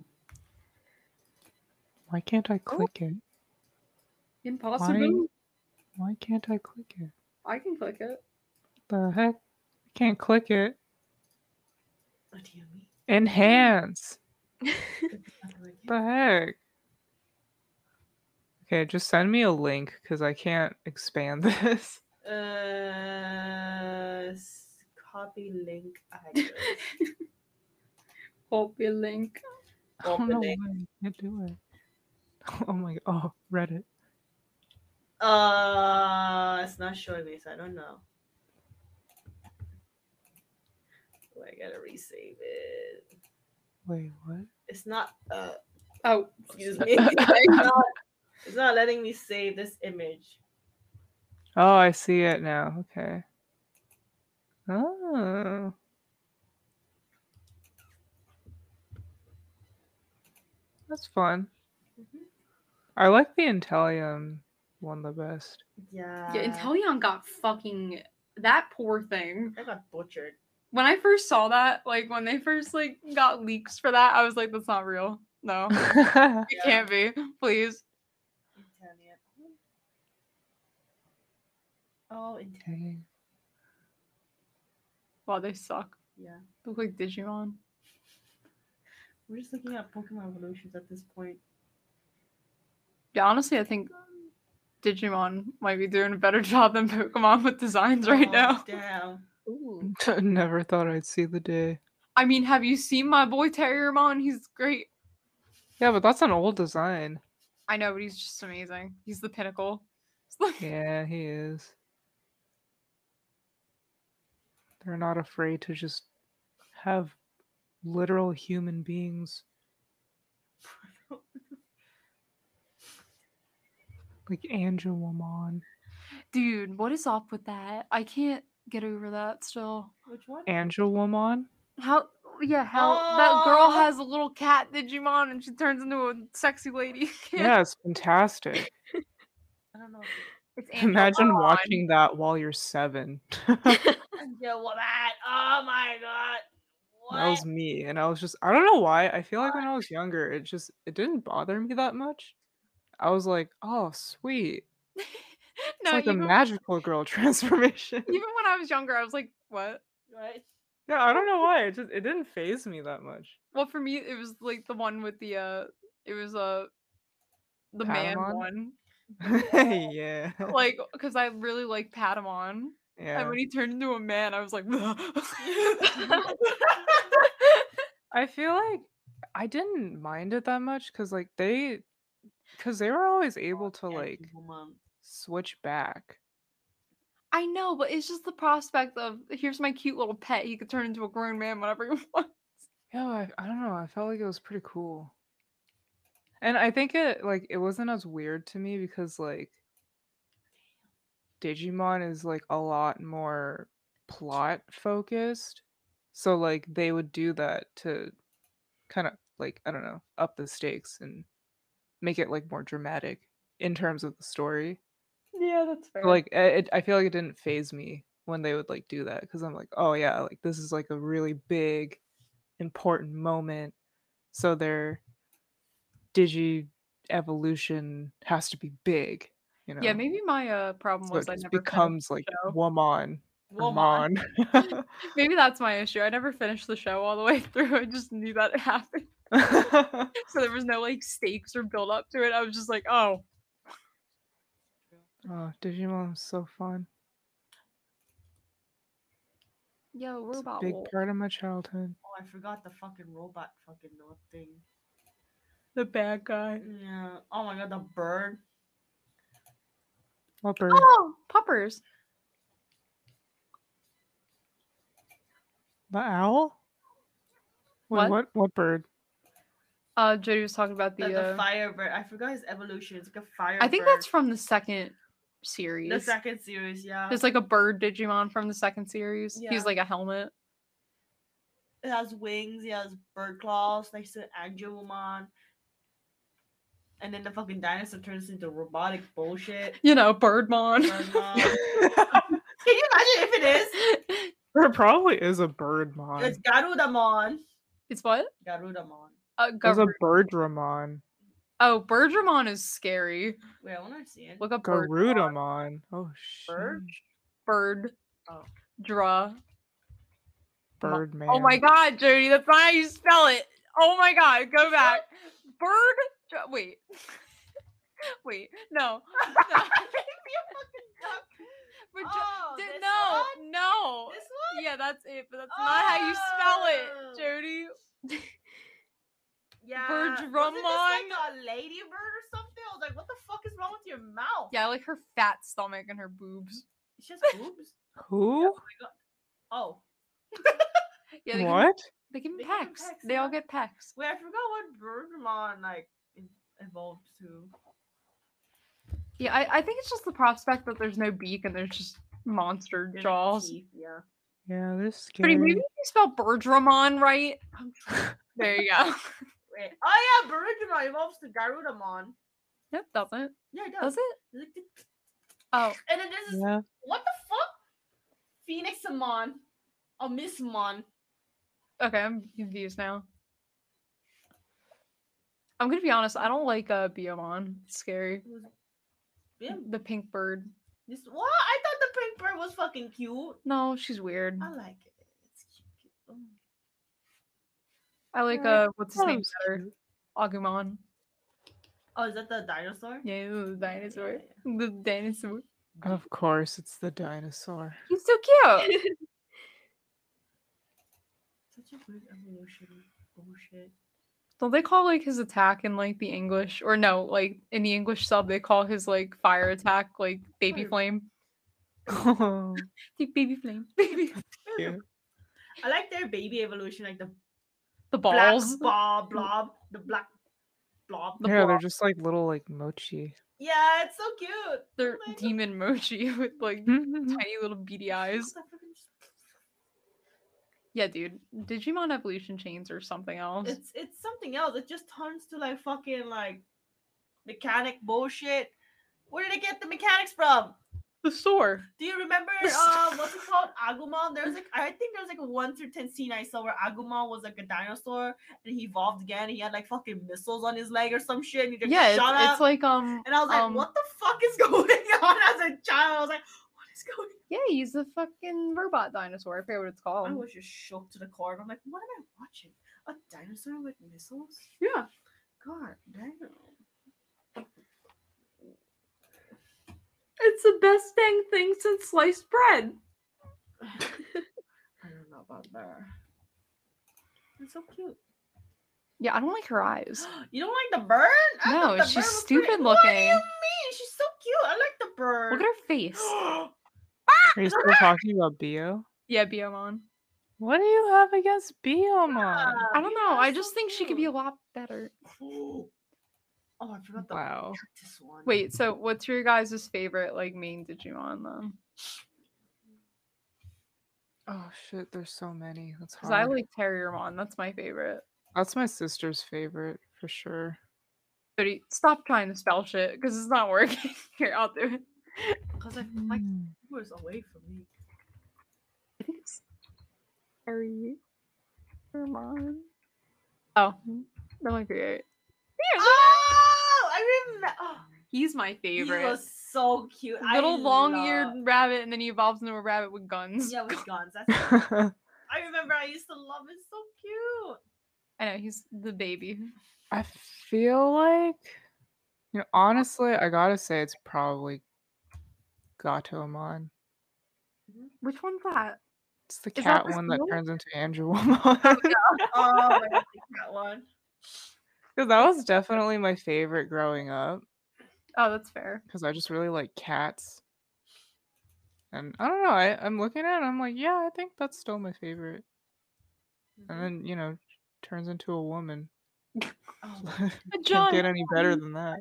Why can't I click it? Impossible. Why can't I click it? I can click it. The heck? I can't click it. What do you mean? Enhance. It's not working. The heck? Okay, just send me a link because I can't expand this. Uh, s- copy link address. Copy link. I don't know Open why it. I can't do it. Oh my, oh, Reddit. Uh, it's not showing me, so I don't know. Oh, I gotta resave it. Wait, what? It's not. Uh, Oh, excuse me. it's, not, it's not letting me save this image. Oh, I see it now. Okay. Oh. That's fun. Mhm. I like the Intellium one the best. Yeah. yeah, Inteleon got fucking that poor thing. I got butchered. When I first saw that, like when they first like got leaks for that, I was like, that's not real. No. It Yeah. can't be. Please. Italian. Oh, Italian. Okay. Wow, they suck. Yeah. They look like Digimon. We're just looking at Pokemon evolutions at this point. Yeah, honestly, I think Digimon might be doing a better job than Pokemon with designs right Oh, now. Damn. Ooh. Never thought I'd see the day. I mean, have you seen my boy Terriermon? He's great. Yeah, but that's an old design. I know, but he's just amazing. He's the pinnacle. It's like- Yeah, he is. They're not afraid to just have literal human beings. Like Angelomon. Dude, what is up with that? I can't get over that still. Which one? Angelomon? How? Yeah, how that girl Oh! has a little cat Digimon and she turns into a sexy lady. Yeah, it's fantastic. I don't know. It's Imagine Angelomon. watching that while you're seven. Yeah, what that? Oh my god. What? That was me, and I was just I don't know why. I feel like when I was younger, it just it didn't bother me that much. I was like, oh sweet. It's No, like a even, magical girl transformation. even when I was younger, I was like, what? Right? Yeah, I don't know why. It just it didn't phase me that much. Well, for me, it was like the one with the uh, it was uh, the man Patamon? one. Yeah. Like, because I really like Patamon, and Yeah. when he turned into a man, I was like, I feel like I didn't mind it that much because like they because they were always able to like Pokemon. switch back. I know, but it's just the prospect of here's my cute little pet. He could turn into a grown man whenever he wants. Yeah, I, I don't know. I felt like it was pretty cool. And I think it like it wasn't as weird to me because like Digimon is like a lot more plot focused. So like they would do that to kind of like I don't know, up the stakes and make it like more dramatic in terms of the story. Yeah, that's fair. So, like it, I feel like it didn't phase me when they would like do that because I'm like, oh yeah, like this is like a really big, important moment. So their digi evolution has to be big, you know. yeah, maybe my uh problem So was it I just never becomes finished the like show. Womon. or Womon. Mon. Maybe that's my issue. I never finished the show all the way through. I just knew that it happened, so there was no like stakes or build up to it. I was just like, oh, Oh, Digimon was so fun. yo, It's a robot big wolf. part of my childhood. Oh, I forgot the fucking robot fucking note thing. The bad guy. Yeah. Oh my god, the bird. What bird? Oh, puppers. The owl? Wait, What? what? What bird? Uh, Jody was talking about The, the. the uh, firebird. I forgot his evolution. It's like a firebird. I think that's from the second series. the second series. Yeah. There's like a bird Digimon from the second series. Yeah. He's like a helmet. It has wings. He has bird claws. Next to Angelomon. And then the fucking dinosaur turns into robotic bullshit. You know, Birdmon. Birdmon. Can you imagine if it is? There probably is a Birdmon. It's Garudamon. It's what? Garudamon. Uh, There's a Gar- Birdramon. oh, Birdramon is scary. Wait, I want to see it. Look up Birdramon. Garudamon. Oh shit. Bird? Bird. Oh. Draw. Birdman. Oh my god, Jody, that's not how you spell it. Oh my god, go back. Bird. Dra- Wait. Wait. No. No. But Dra- Oh, di- this no. one? No. This one? Yeah, that's it. But that's not how you spell Oh. it, Jody. Yeah. Birdramon? Wasn't this like a ladybird or something? I was like, what the fuck is wrong with your mouth? Yeah, I like her fat stomach and her boobs. She has boobs. Who? Oh. Yeah, they Give, What? they give him They give him pecs. pecs, They all yeah. get pecs. Wait, I forgot what Birdramon like in- evolved to. Yeah, I, I think it's just the prospect that there's no beak and there's just monster There's jaws. teeth, yeah. Yeah, they're But scary. maybe you spell Birdramon right. There you go. Wait. Oh yeah, Birdramon evolves to Garudamon. Nope, doesn't. Yeah, it Does does. it? Like the- Oh, And then this is Yeah. what the fuck? Phoenixamon. Oh, Missmon. okay. I'm confused now. I'm gonna be honest. I don't like uh Biomon. It's scary. Yeah. The pink bird. This what? I thought the pink bird was fucking cute. No, she's weird. I like it. It's cute. Oh. I like Yeah, uh what's his that name was better? cute. Agumon. Oh, is that the dinosaur? Yeah, the dinosaur. yeah, The dinosaur. Of course, it's the dinosaur. He's so cute. Such a weird evolution. Bullshit. Don't they call like his attack in like the English or no, like in the English sub they call his like fire attack like baby Fire. flame. Oh, Take baby flame. Baby cute. I like their baby evolution, like the the balls. black blob, blob, the black blob. The Yeah, they're blob. just like little like mochi. Yeah, it's so cute. They're Like, demon mochi with like Mhm. tiny little beady eyes. Yeah, dude. Digimon evolution chains or something else. It's it's something else. It just turns to like fucking like mechanic bullshit. Where did it get the mechanics from? the store. Do you remember The uh what's it called? Agumon? There was like I think there was like a one through ten scene I saw where Agumon was like a dinosaur and he evolved again. He had like fucking missiles on his leg or some shit. And he just Yeah, it's, shot up. it's like um and I was like, um, what the fuck is going on as a child? I was like, what is going on? yeah, he's a fucking robot dinosaur. I forget what it's called. I was just shook to the core. I'm like, what am I watching? A dinosaur with missiles? Yeah. God damn. It's the best dang thing since sliced bread. I don't know about that. It's so cute. Yeah, I don't like her eyes. You don't like the bird? I No, thought the she's bird was stupid pretty- What do looking. you mean? She's so cute. I like the bird. Look at her face. Are you still talking about Bio? Yeah, Biomon. What do you have against Biomon? I don't know. I just think she could be a lot better. Oh, I forgot the Wow. cactus one. Wait, so what's your guys' favorite like main Digimon then? Oh shit, there's so many. That's Because I hard. like Terriermon. That's my favorite. That's my sister's favorite for sure. Jody, stop trying to spell shit because it's not working. Here, I'll do it. Because I feel like Mm. he was away from me. I think it's Terriermon. Oh, that might be right. Oh, I remember. Oh, He's my he favorite. was so cute. I Little long-eared love- rabbit, and then he evolves into a rabbit with guns. Yeah, with guns. That's. I remember. I used to love it. So cute. I know he's the baby. I feel like, you know, honestly, I gotta say it's probably Gatomon. Which one's that? It's the Is that cat the one that seal? turns into Angelomon. Oh, I like that one. Because that was definitely my favorite growing up. Oh, that's fair. Because I just really like cats. And I don't know, I, I'm looking at it, I'm like, yeah, I think that's still my favorite. And then, you know, turns into a woman. Oh, A Can't giant get any better than that.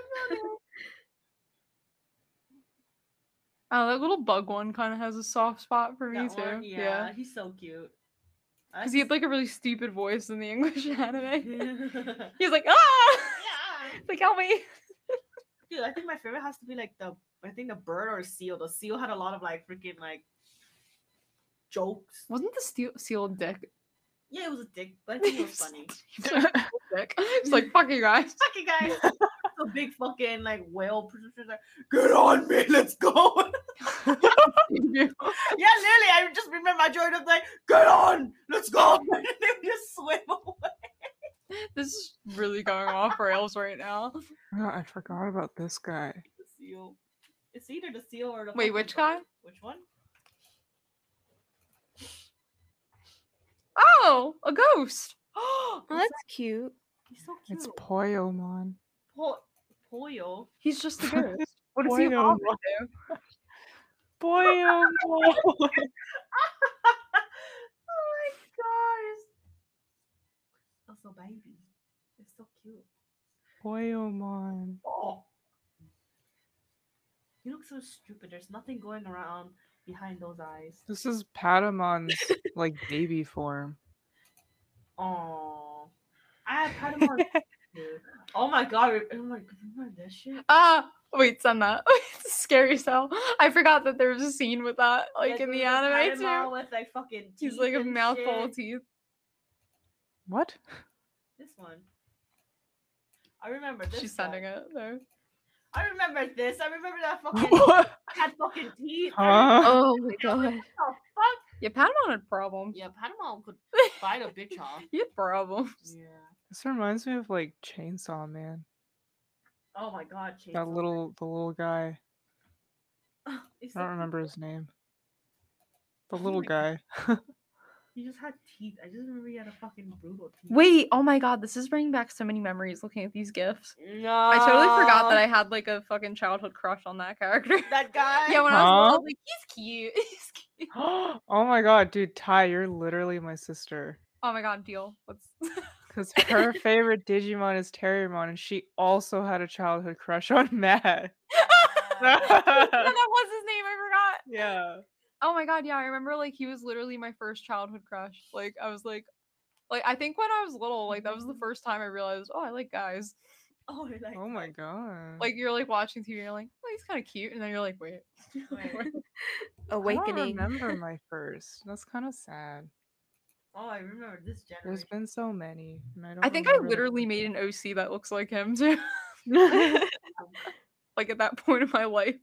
Oh, that little bug one kind of has a soft spot for me that too. one, yeah, he's so cute. I Because he had just- like a really stupid voice in the English anime. yeah. He's like, ah! Like, help me. Dude, I think my favorite has to be like the I think the bird or seal. The seal had a lot of like freaking like jokes. Wasn't the steel seal a dick? Yeah, it was a dick, but I think it was funny. Dick. It's like, fuck you guys. Fuck you guys. So big fucking like whale producer's like, get on me, let's go. Yeah, literally, I just remember my Jordan like, get on, let's go. And they would just swim away. This is really going off rails right now. Oh, I forgot about this guy. The seal. It's either the seal or the Wait, fucking which bird. guy? Which one? Oh, a ghost. Oh, that's cute. He's so cute. It's Poyomon. Po- Poyo. He's just a ghost. What does he Boyo. want to do? Poyomon. Oh my gosh. Also, baby. It's so cute. Poyomon. Oh. You look so stupid. There's nothing going around behind those eyes. This is Patamon's like baby form. Oh. I have Patamon too. Oh my god. re- Oh my god. Remember this shit? Ah, wait, send that. It's scary as hell. I forgot that there was a scene with that, like in the with anime Patamon too. with like fucking He's teeth like a and mouthful shit. of teeth. What? This one. I remember this. She's one. sending it though. I remember this. I remember that fucking What? had fucking teeth. I Huh? Oh my god. remember- What the fuck? Yeah, Patamon had problems. Yeah, Patamon could bite a bitch off. He had problems. Yeah. This reminds me of like Chainsaw Man. Oh my god, That Chainsaw little, the little guy. Man. He's I so don't remember cute. his name. The Oh little my guy. He just had teeth. I just remember he had a fucking brutal teeth. Wait, oh my god, this is bringing back so many memories looking at these gifs. No. I totally forgot that I had like a fucking childhood crush on that character. that guy. Yeah, when I was little, I Huh? was like, he's cute. He's cute. Oh my god, dude, Ty, you're literally my sister. Oh my god, deal. Let's Because her favorite Digimon is Terriermon, and she also had a childhood crush on Matt. Yeah, that was his name, I forgot. Yeah. Oh my god, yeah, I remember like he was literally my first childhood crush. Like I was like like I think when I was little, like that was the first time I realized, oh, I like guys. Oh, you're like, Oh my god. Like you're like watching T V, you're like, oh, he's kind of cute, and then you're like, wait. Wait. I don't Awakening. remember my first. That's kind of sad. oh, I remember this There's generation. been so many. And I, don't I think I remember the literally first made one. an O C that looks like him too. Like at that point in my life.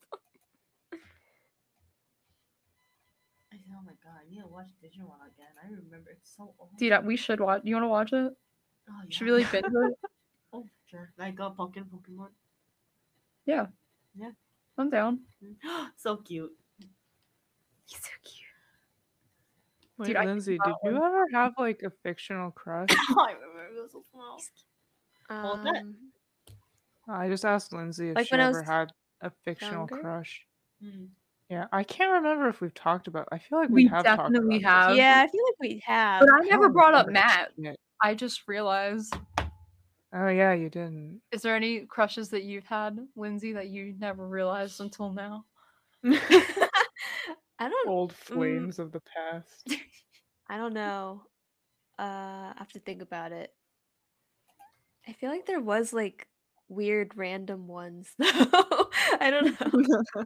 I said, oh my god, I need to watch Digimon again. I remember it's so old. Dude, uh, we should watch. You want to watch it? oh, yeah. Should we like binge it? Oh, sure. Like a pumpkin Pokemon. Yeah. Yeah. I'm down. So cute. He's so cute. Wait, Dude, I Lindsay, forgot did you ever have like a fictional crush? I remember it was so small. Well, that- Um, I just asked Lindsay if Like she when I ever was had a fictional younger? crush. Hmm. Yeah, I can't remember if we've talked about. I feel like we, We have talked definitely about have. This. yeah, I feel like we have. But I I never don't brought up remember Matt. shit. I just realized. Oh yeah, you didn't. Is there any crushes that you've had, Lindsay, that you never realized until now? I don't. Old flames of the past. I don't know. Uh, I have to think about it. I feel like there was like weird random ones though. I don't know.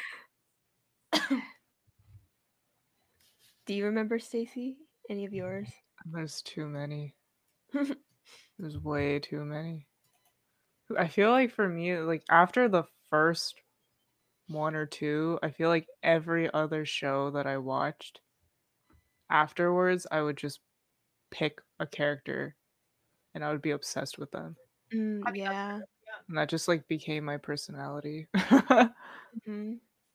Do you remember, Stacy? Any of yours? There's too many. There's way too many. I feel like for me, like after the first one or two, I feel like every other show that I watched afterwards, I would just pick a character and I would be obsessed with them. Mm, yeah. And that just like became my personality. hmm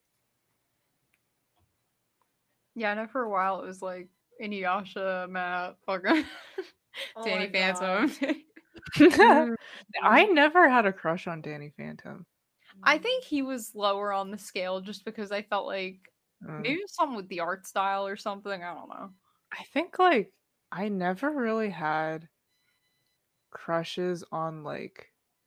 Yeah, I know for a while it was like Inuyasha, Matt, fucking Oh Danny my Phantom. God. I never had a crush on Danny Phantom. I think he was lower on the scale just because I felt like Um, maybe it was something with the art style or something. I don't know. I think like I never really had crushes on like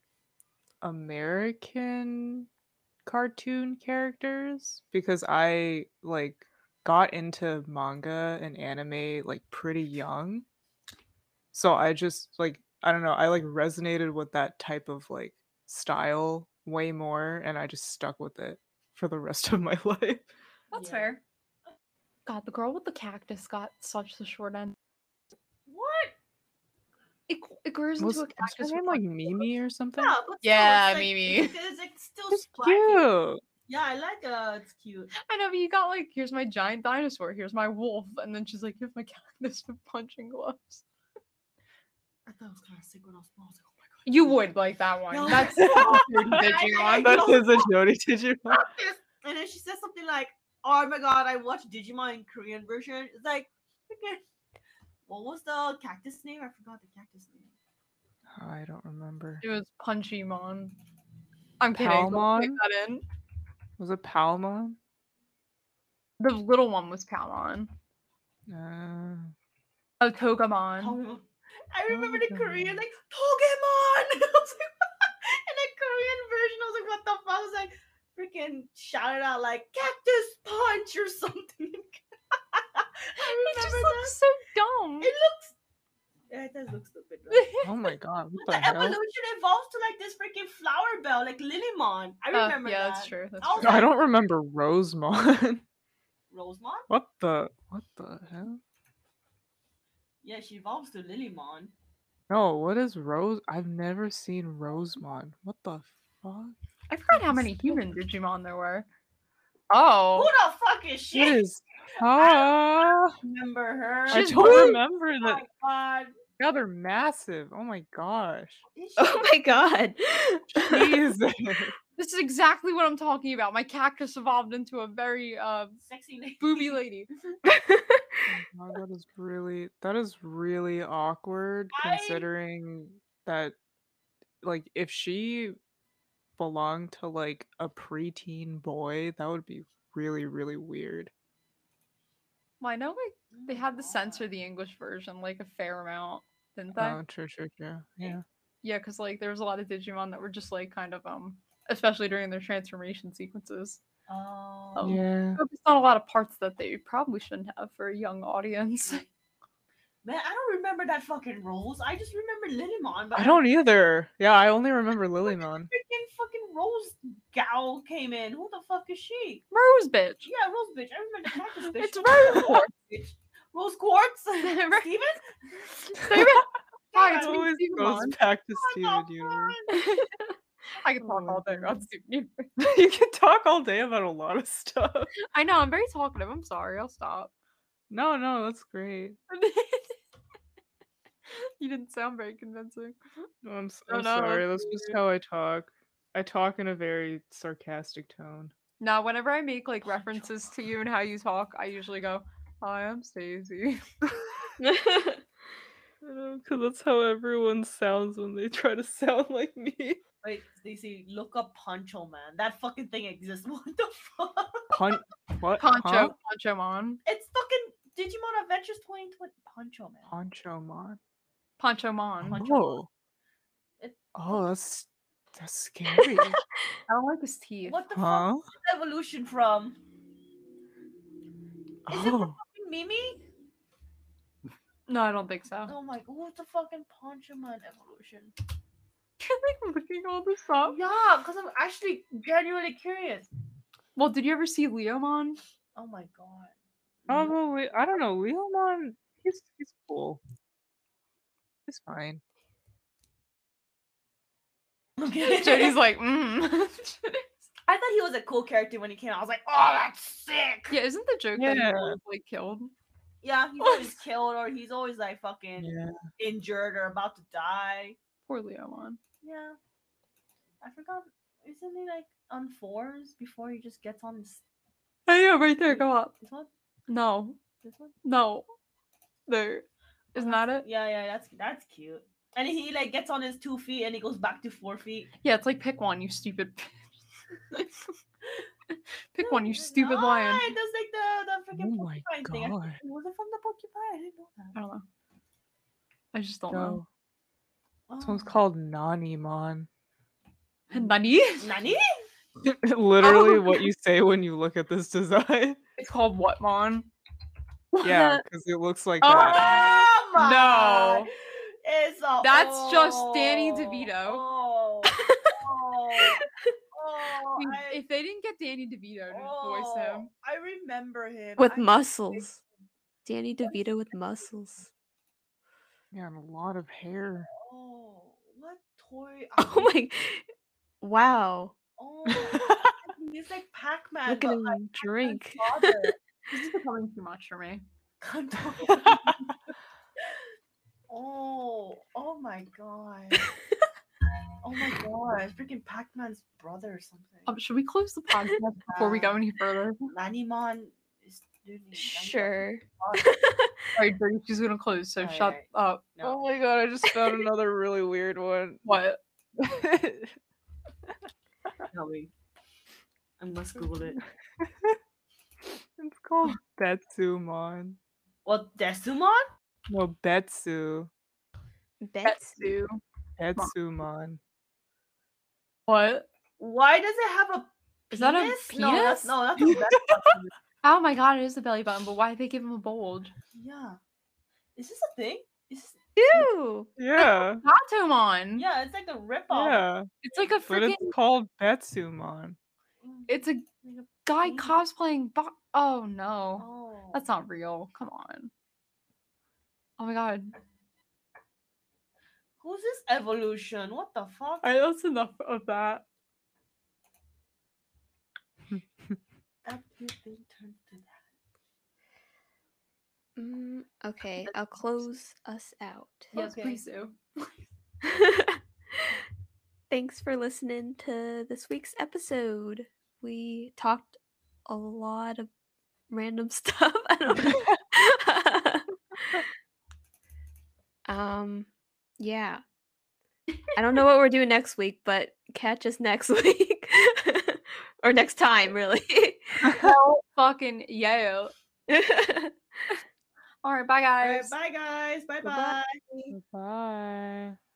American cartoon characters because I like got into manga and anime like pretty young. So I just like I don't know, I like resonated with that type of like style way more and I just stuck with it for the rest of my life. That's Yeah. fair. God, the girl with the cactus got such the short end. What? It, it grows Was, into a was her cactus. name with like one- Mimi or something? Yeah, but still, Yeah, it's like, Mimi. It's, it's like still It's spiky. cute. Yeah, I like uh it's cute. I know, but you got like, here's my giant dinosaur, here's my wolf, and then she's like, here's my cactus with punching gloves. I thought it was kind of sick when I was small. I was like, oh my god. You would like that one. No. That's Digimon. That is a Jody Digimon. Cactus. And then she says something like, "Oh my god, I watched Digimon in Korean version." It's like, okay, what was the cactus name? I forgot the cactus name. I don't remember. It was Punchymon. I'm kidding. Don't Palmon? type that in. Was it Palmon? The little one was Palmon. Uh, Oh, Togemon. Togemon. I remember the Togemon. Korean like Togemon. I was like, in the Korean version, I was like, what the fuck? I was like, freaking shouted out like cactus punch or something. I It just remember that. looks so dumb. It looks. Yeah, it does look stupid. Right? oh my god, what the The hell? evolution evolves to like this freaking flower bell, like Lilymon. I Uh, remember yeah, that. that's true. That's I was true. I don't remember Rosemon. Rosemon? what the what the hell? Yeah, she evolves to Lilymon. No, what is Rose? I've never seen Rosemon. What the fuck? I forgot how many human Digimon there were. Oh. Who the fuck is she? What is ah? Remember her? I She's don't blue. remember Oh that. my god. Yeah, they're massive. Oh my gosh. Is she? Oh my god. Jesus. This is exactly what I'm talking about. My cactus evolved into a very uh Sexy lady. booby lady. Oh, that is really that is really awkward I- considering that like if she belonged to like a preteen boy, that would be really, really weird. Well, I know like Oh they my had to God. censor the English version like a fair amount, didn't they? Oh, true, true, true. Yeah. Yeah, because like there was a lot of Digimon that were just like kind of um, especially during their transformation sequences, Oh. Oh. Yeah. focused on a lot of parts that they probably shouldn't have for a young audience. Man, I don't remember that fucking Rose. I just remember Lilymon. But I don't either. Yeah, I only remember Lilymon. Freaking fucking Rose gal came in. Who the fuck is she? Rose bitch. Yeah, Rose bitch. I remember the cactus bitch. It's Who the Rose fuck is bitch? Rose Quartz? Right. Steven? Steven! Hi, Yeah, it's It me, always Steven goes Mon. back to What Steven the Universe. I can Oh talk my all day about God. Steven Universe. You can talk all day about a lot of stuff. I know, I'm very talkative. I'm sorry. I'll stop. No, no, that's great. You didn't sound very convincing. No, I'm, s- Oh, I'm no, sorry. That's just dude. how I talk. I talk in a very sarcastic tone. Now, whenever I make like references to you and how you talk, I usually go, "Hi, I'm Stacey." Because that's how everyone sounds when they try to sound like me. Wait, Stacey, look up Poncho Man. That fucking thing exists. What the fuck? Pun- what? Poncho, Huh? Poncho Mon, It's fucking Digimon Adventures twenty twenty. Poncho Man. Poncho Mon. Poncho Mon. Poncho Oh. It- Oh, that's that's scary. I don't like his teeth. What the fuck huh? is this evolution from? Is it Oh. fucking Mimi? No, I don't think so. Oh my god, what's the fucking Poncho Man evolution? You're like looking all this up. Yeah, because I'm actually genuinely curious. Well, did you ever see Leomon? Oh my god. Probably. I don't know. Leomon, he's he's cool. He's fine. Okay. Jody's like, mm. I thought he was a cool character when he came out. I was like, oh, that's sick. Yeah, isn't the joke that he's Yeah. always like killed? Yeah, he's always killed or he's always like fucking Yeah. injured or about to die. Poor Leomon. Yeah. I forgot. Isn't he like on fours before he just gets on this, I know, right there. Go up. this one? No, This one? no. There. Isn't that it? Yeah, yeah, that's that's cute. And he like gets on his two feet and he goes back to four feet. Yeah, it's like pick one, you stupid. Pick one, you No, stupid lion. It does like the the freaking Oh my porcupine thing. I- god. Was it from the porcupine? I didn't know I that. don't know. I just don't know. No, this one's Oh. called Nanimon. Nani? Nani? Literally Oh. what you say when you look at this design. It's called what, Mon? Yeah, The- because it looks like Oh. that. Oh my! No. It's a, That's just Danny oh, DeVito. Oh, oh, oh, I mean, I, if they didn't get Danny DeVito to voice oh, him, I remember him with I- muscles. Danny DeVito with muscles. Yeah, and a lot of hair. Oh, what toy? Oh my! Wow! Oh, he's like Pac-Man. Look at but him like drink. Pac-Man's father. this is becoming too much for me. Oh, oh my god. Oh my god, freaking Pac-Man's brother or something. Um, should we close the podcast before we go any further? Lanimon is doing Sure. Alright, Brady, she's gonna close, so Alright, shut alright. up. Oh my god, I just found another really weird one. What? Tell me. I must Google it. It's called Betsumon. What, Desumon? No, Betsu. Bets. Betsu. Betsumon. What? Why does it have a Is that a penis? No, that's penis? no, that's a belly button. Oh my god, it is the belly button, but why did they give him a bulge? Yeah. Is this a thing? Is this... Ew! Yeah. Gatomon! Yeah, it's like a ripoff. Yeah. It's like a But freaking. it's called Betsumon. It's a Like a guy penis. cosplaying. Bo- oh no. Oh. That's not real. Come on. Oh my god. Who's this evolution? What the fuck? Alright, that's enough of that. That cute thing turned to that. Mm, okay, I'll close us out. Yes, Okay. please do. Thanks for listening to this week's episode. We talked a lot of random stuff. I don't know. um, yeah. I don't know what we're doing next week, but catch us next week or next time, really. Hell fucking yeah. Alright, bye All guys. right, bye guys. Bye Bye-bye. bye. Bye.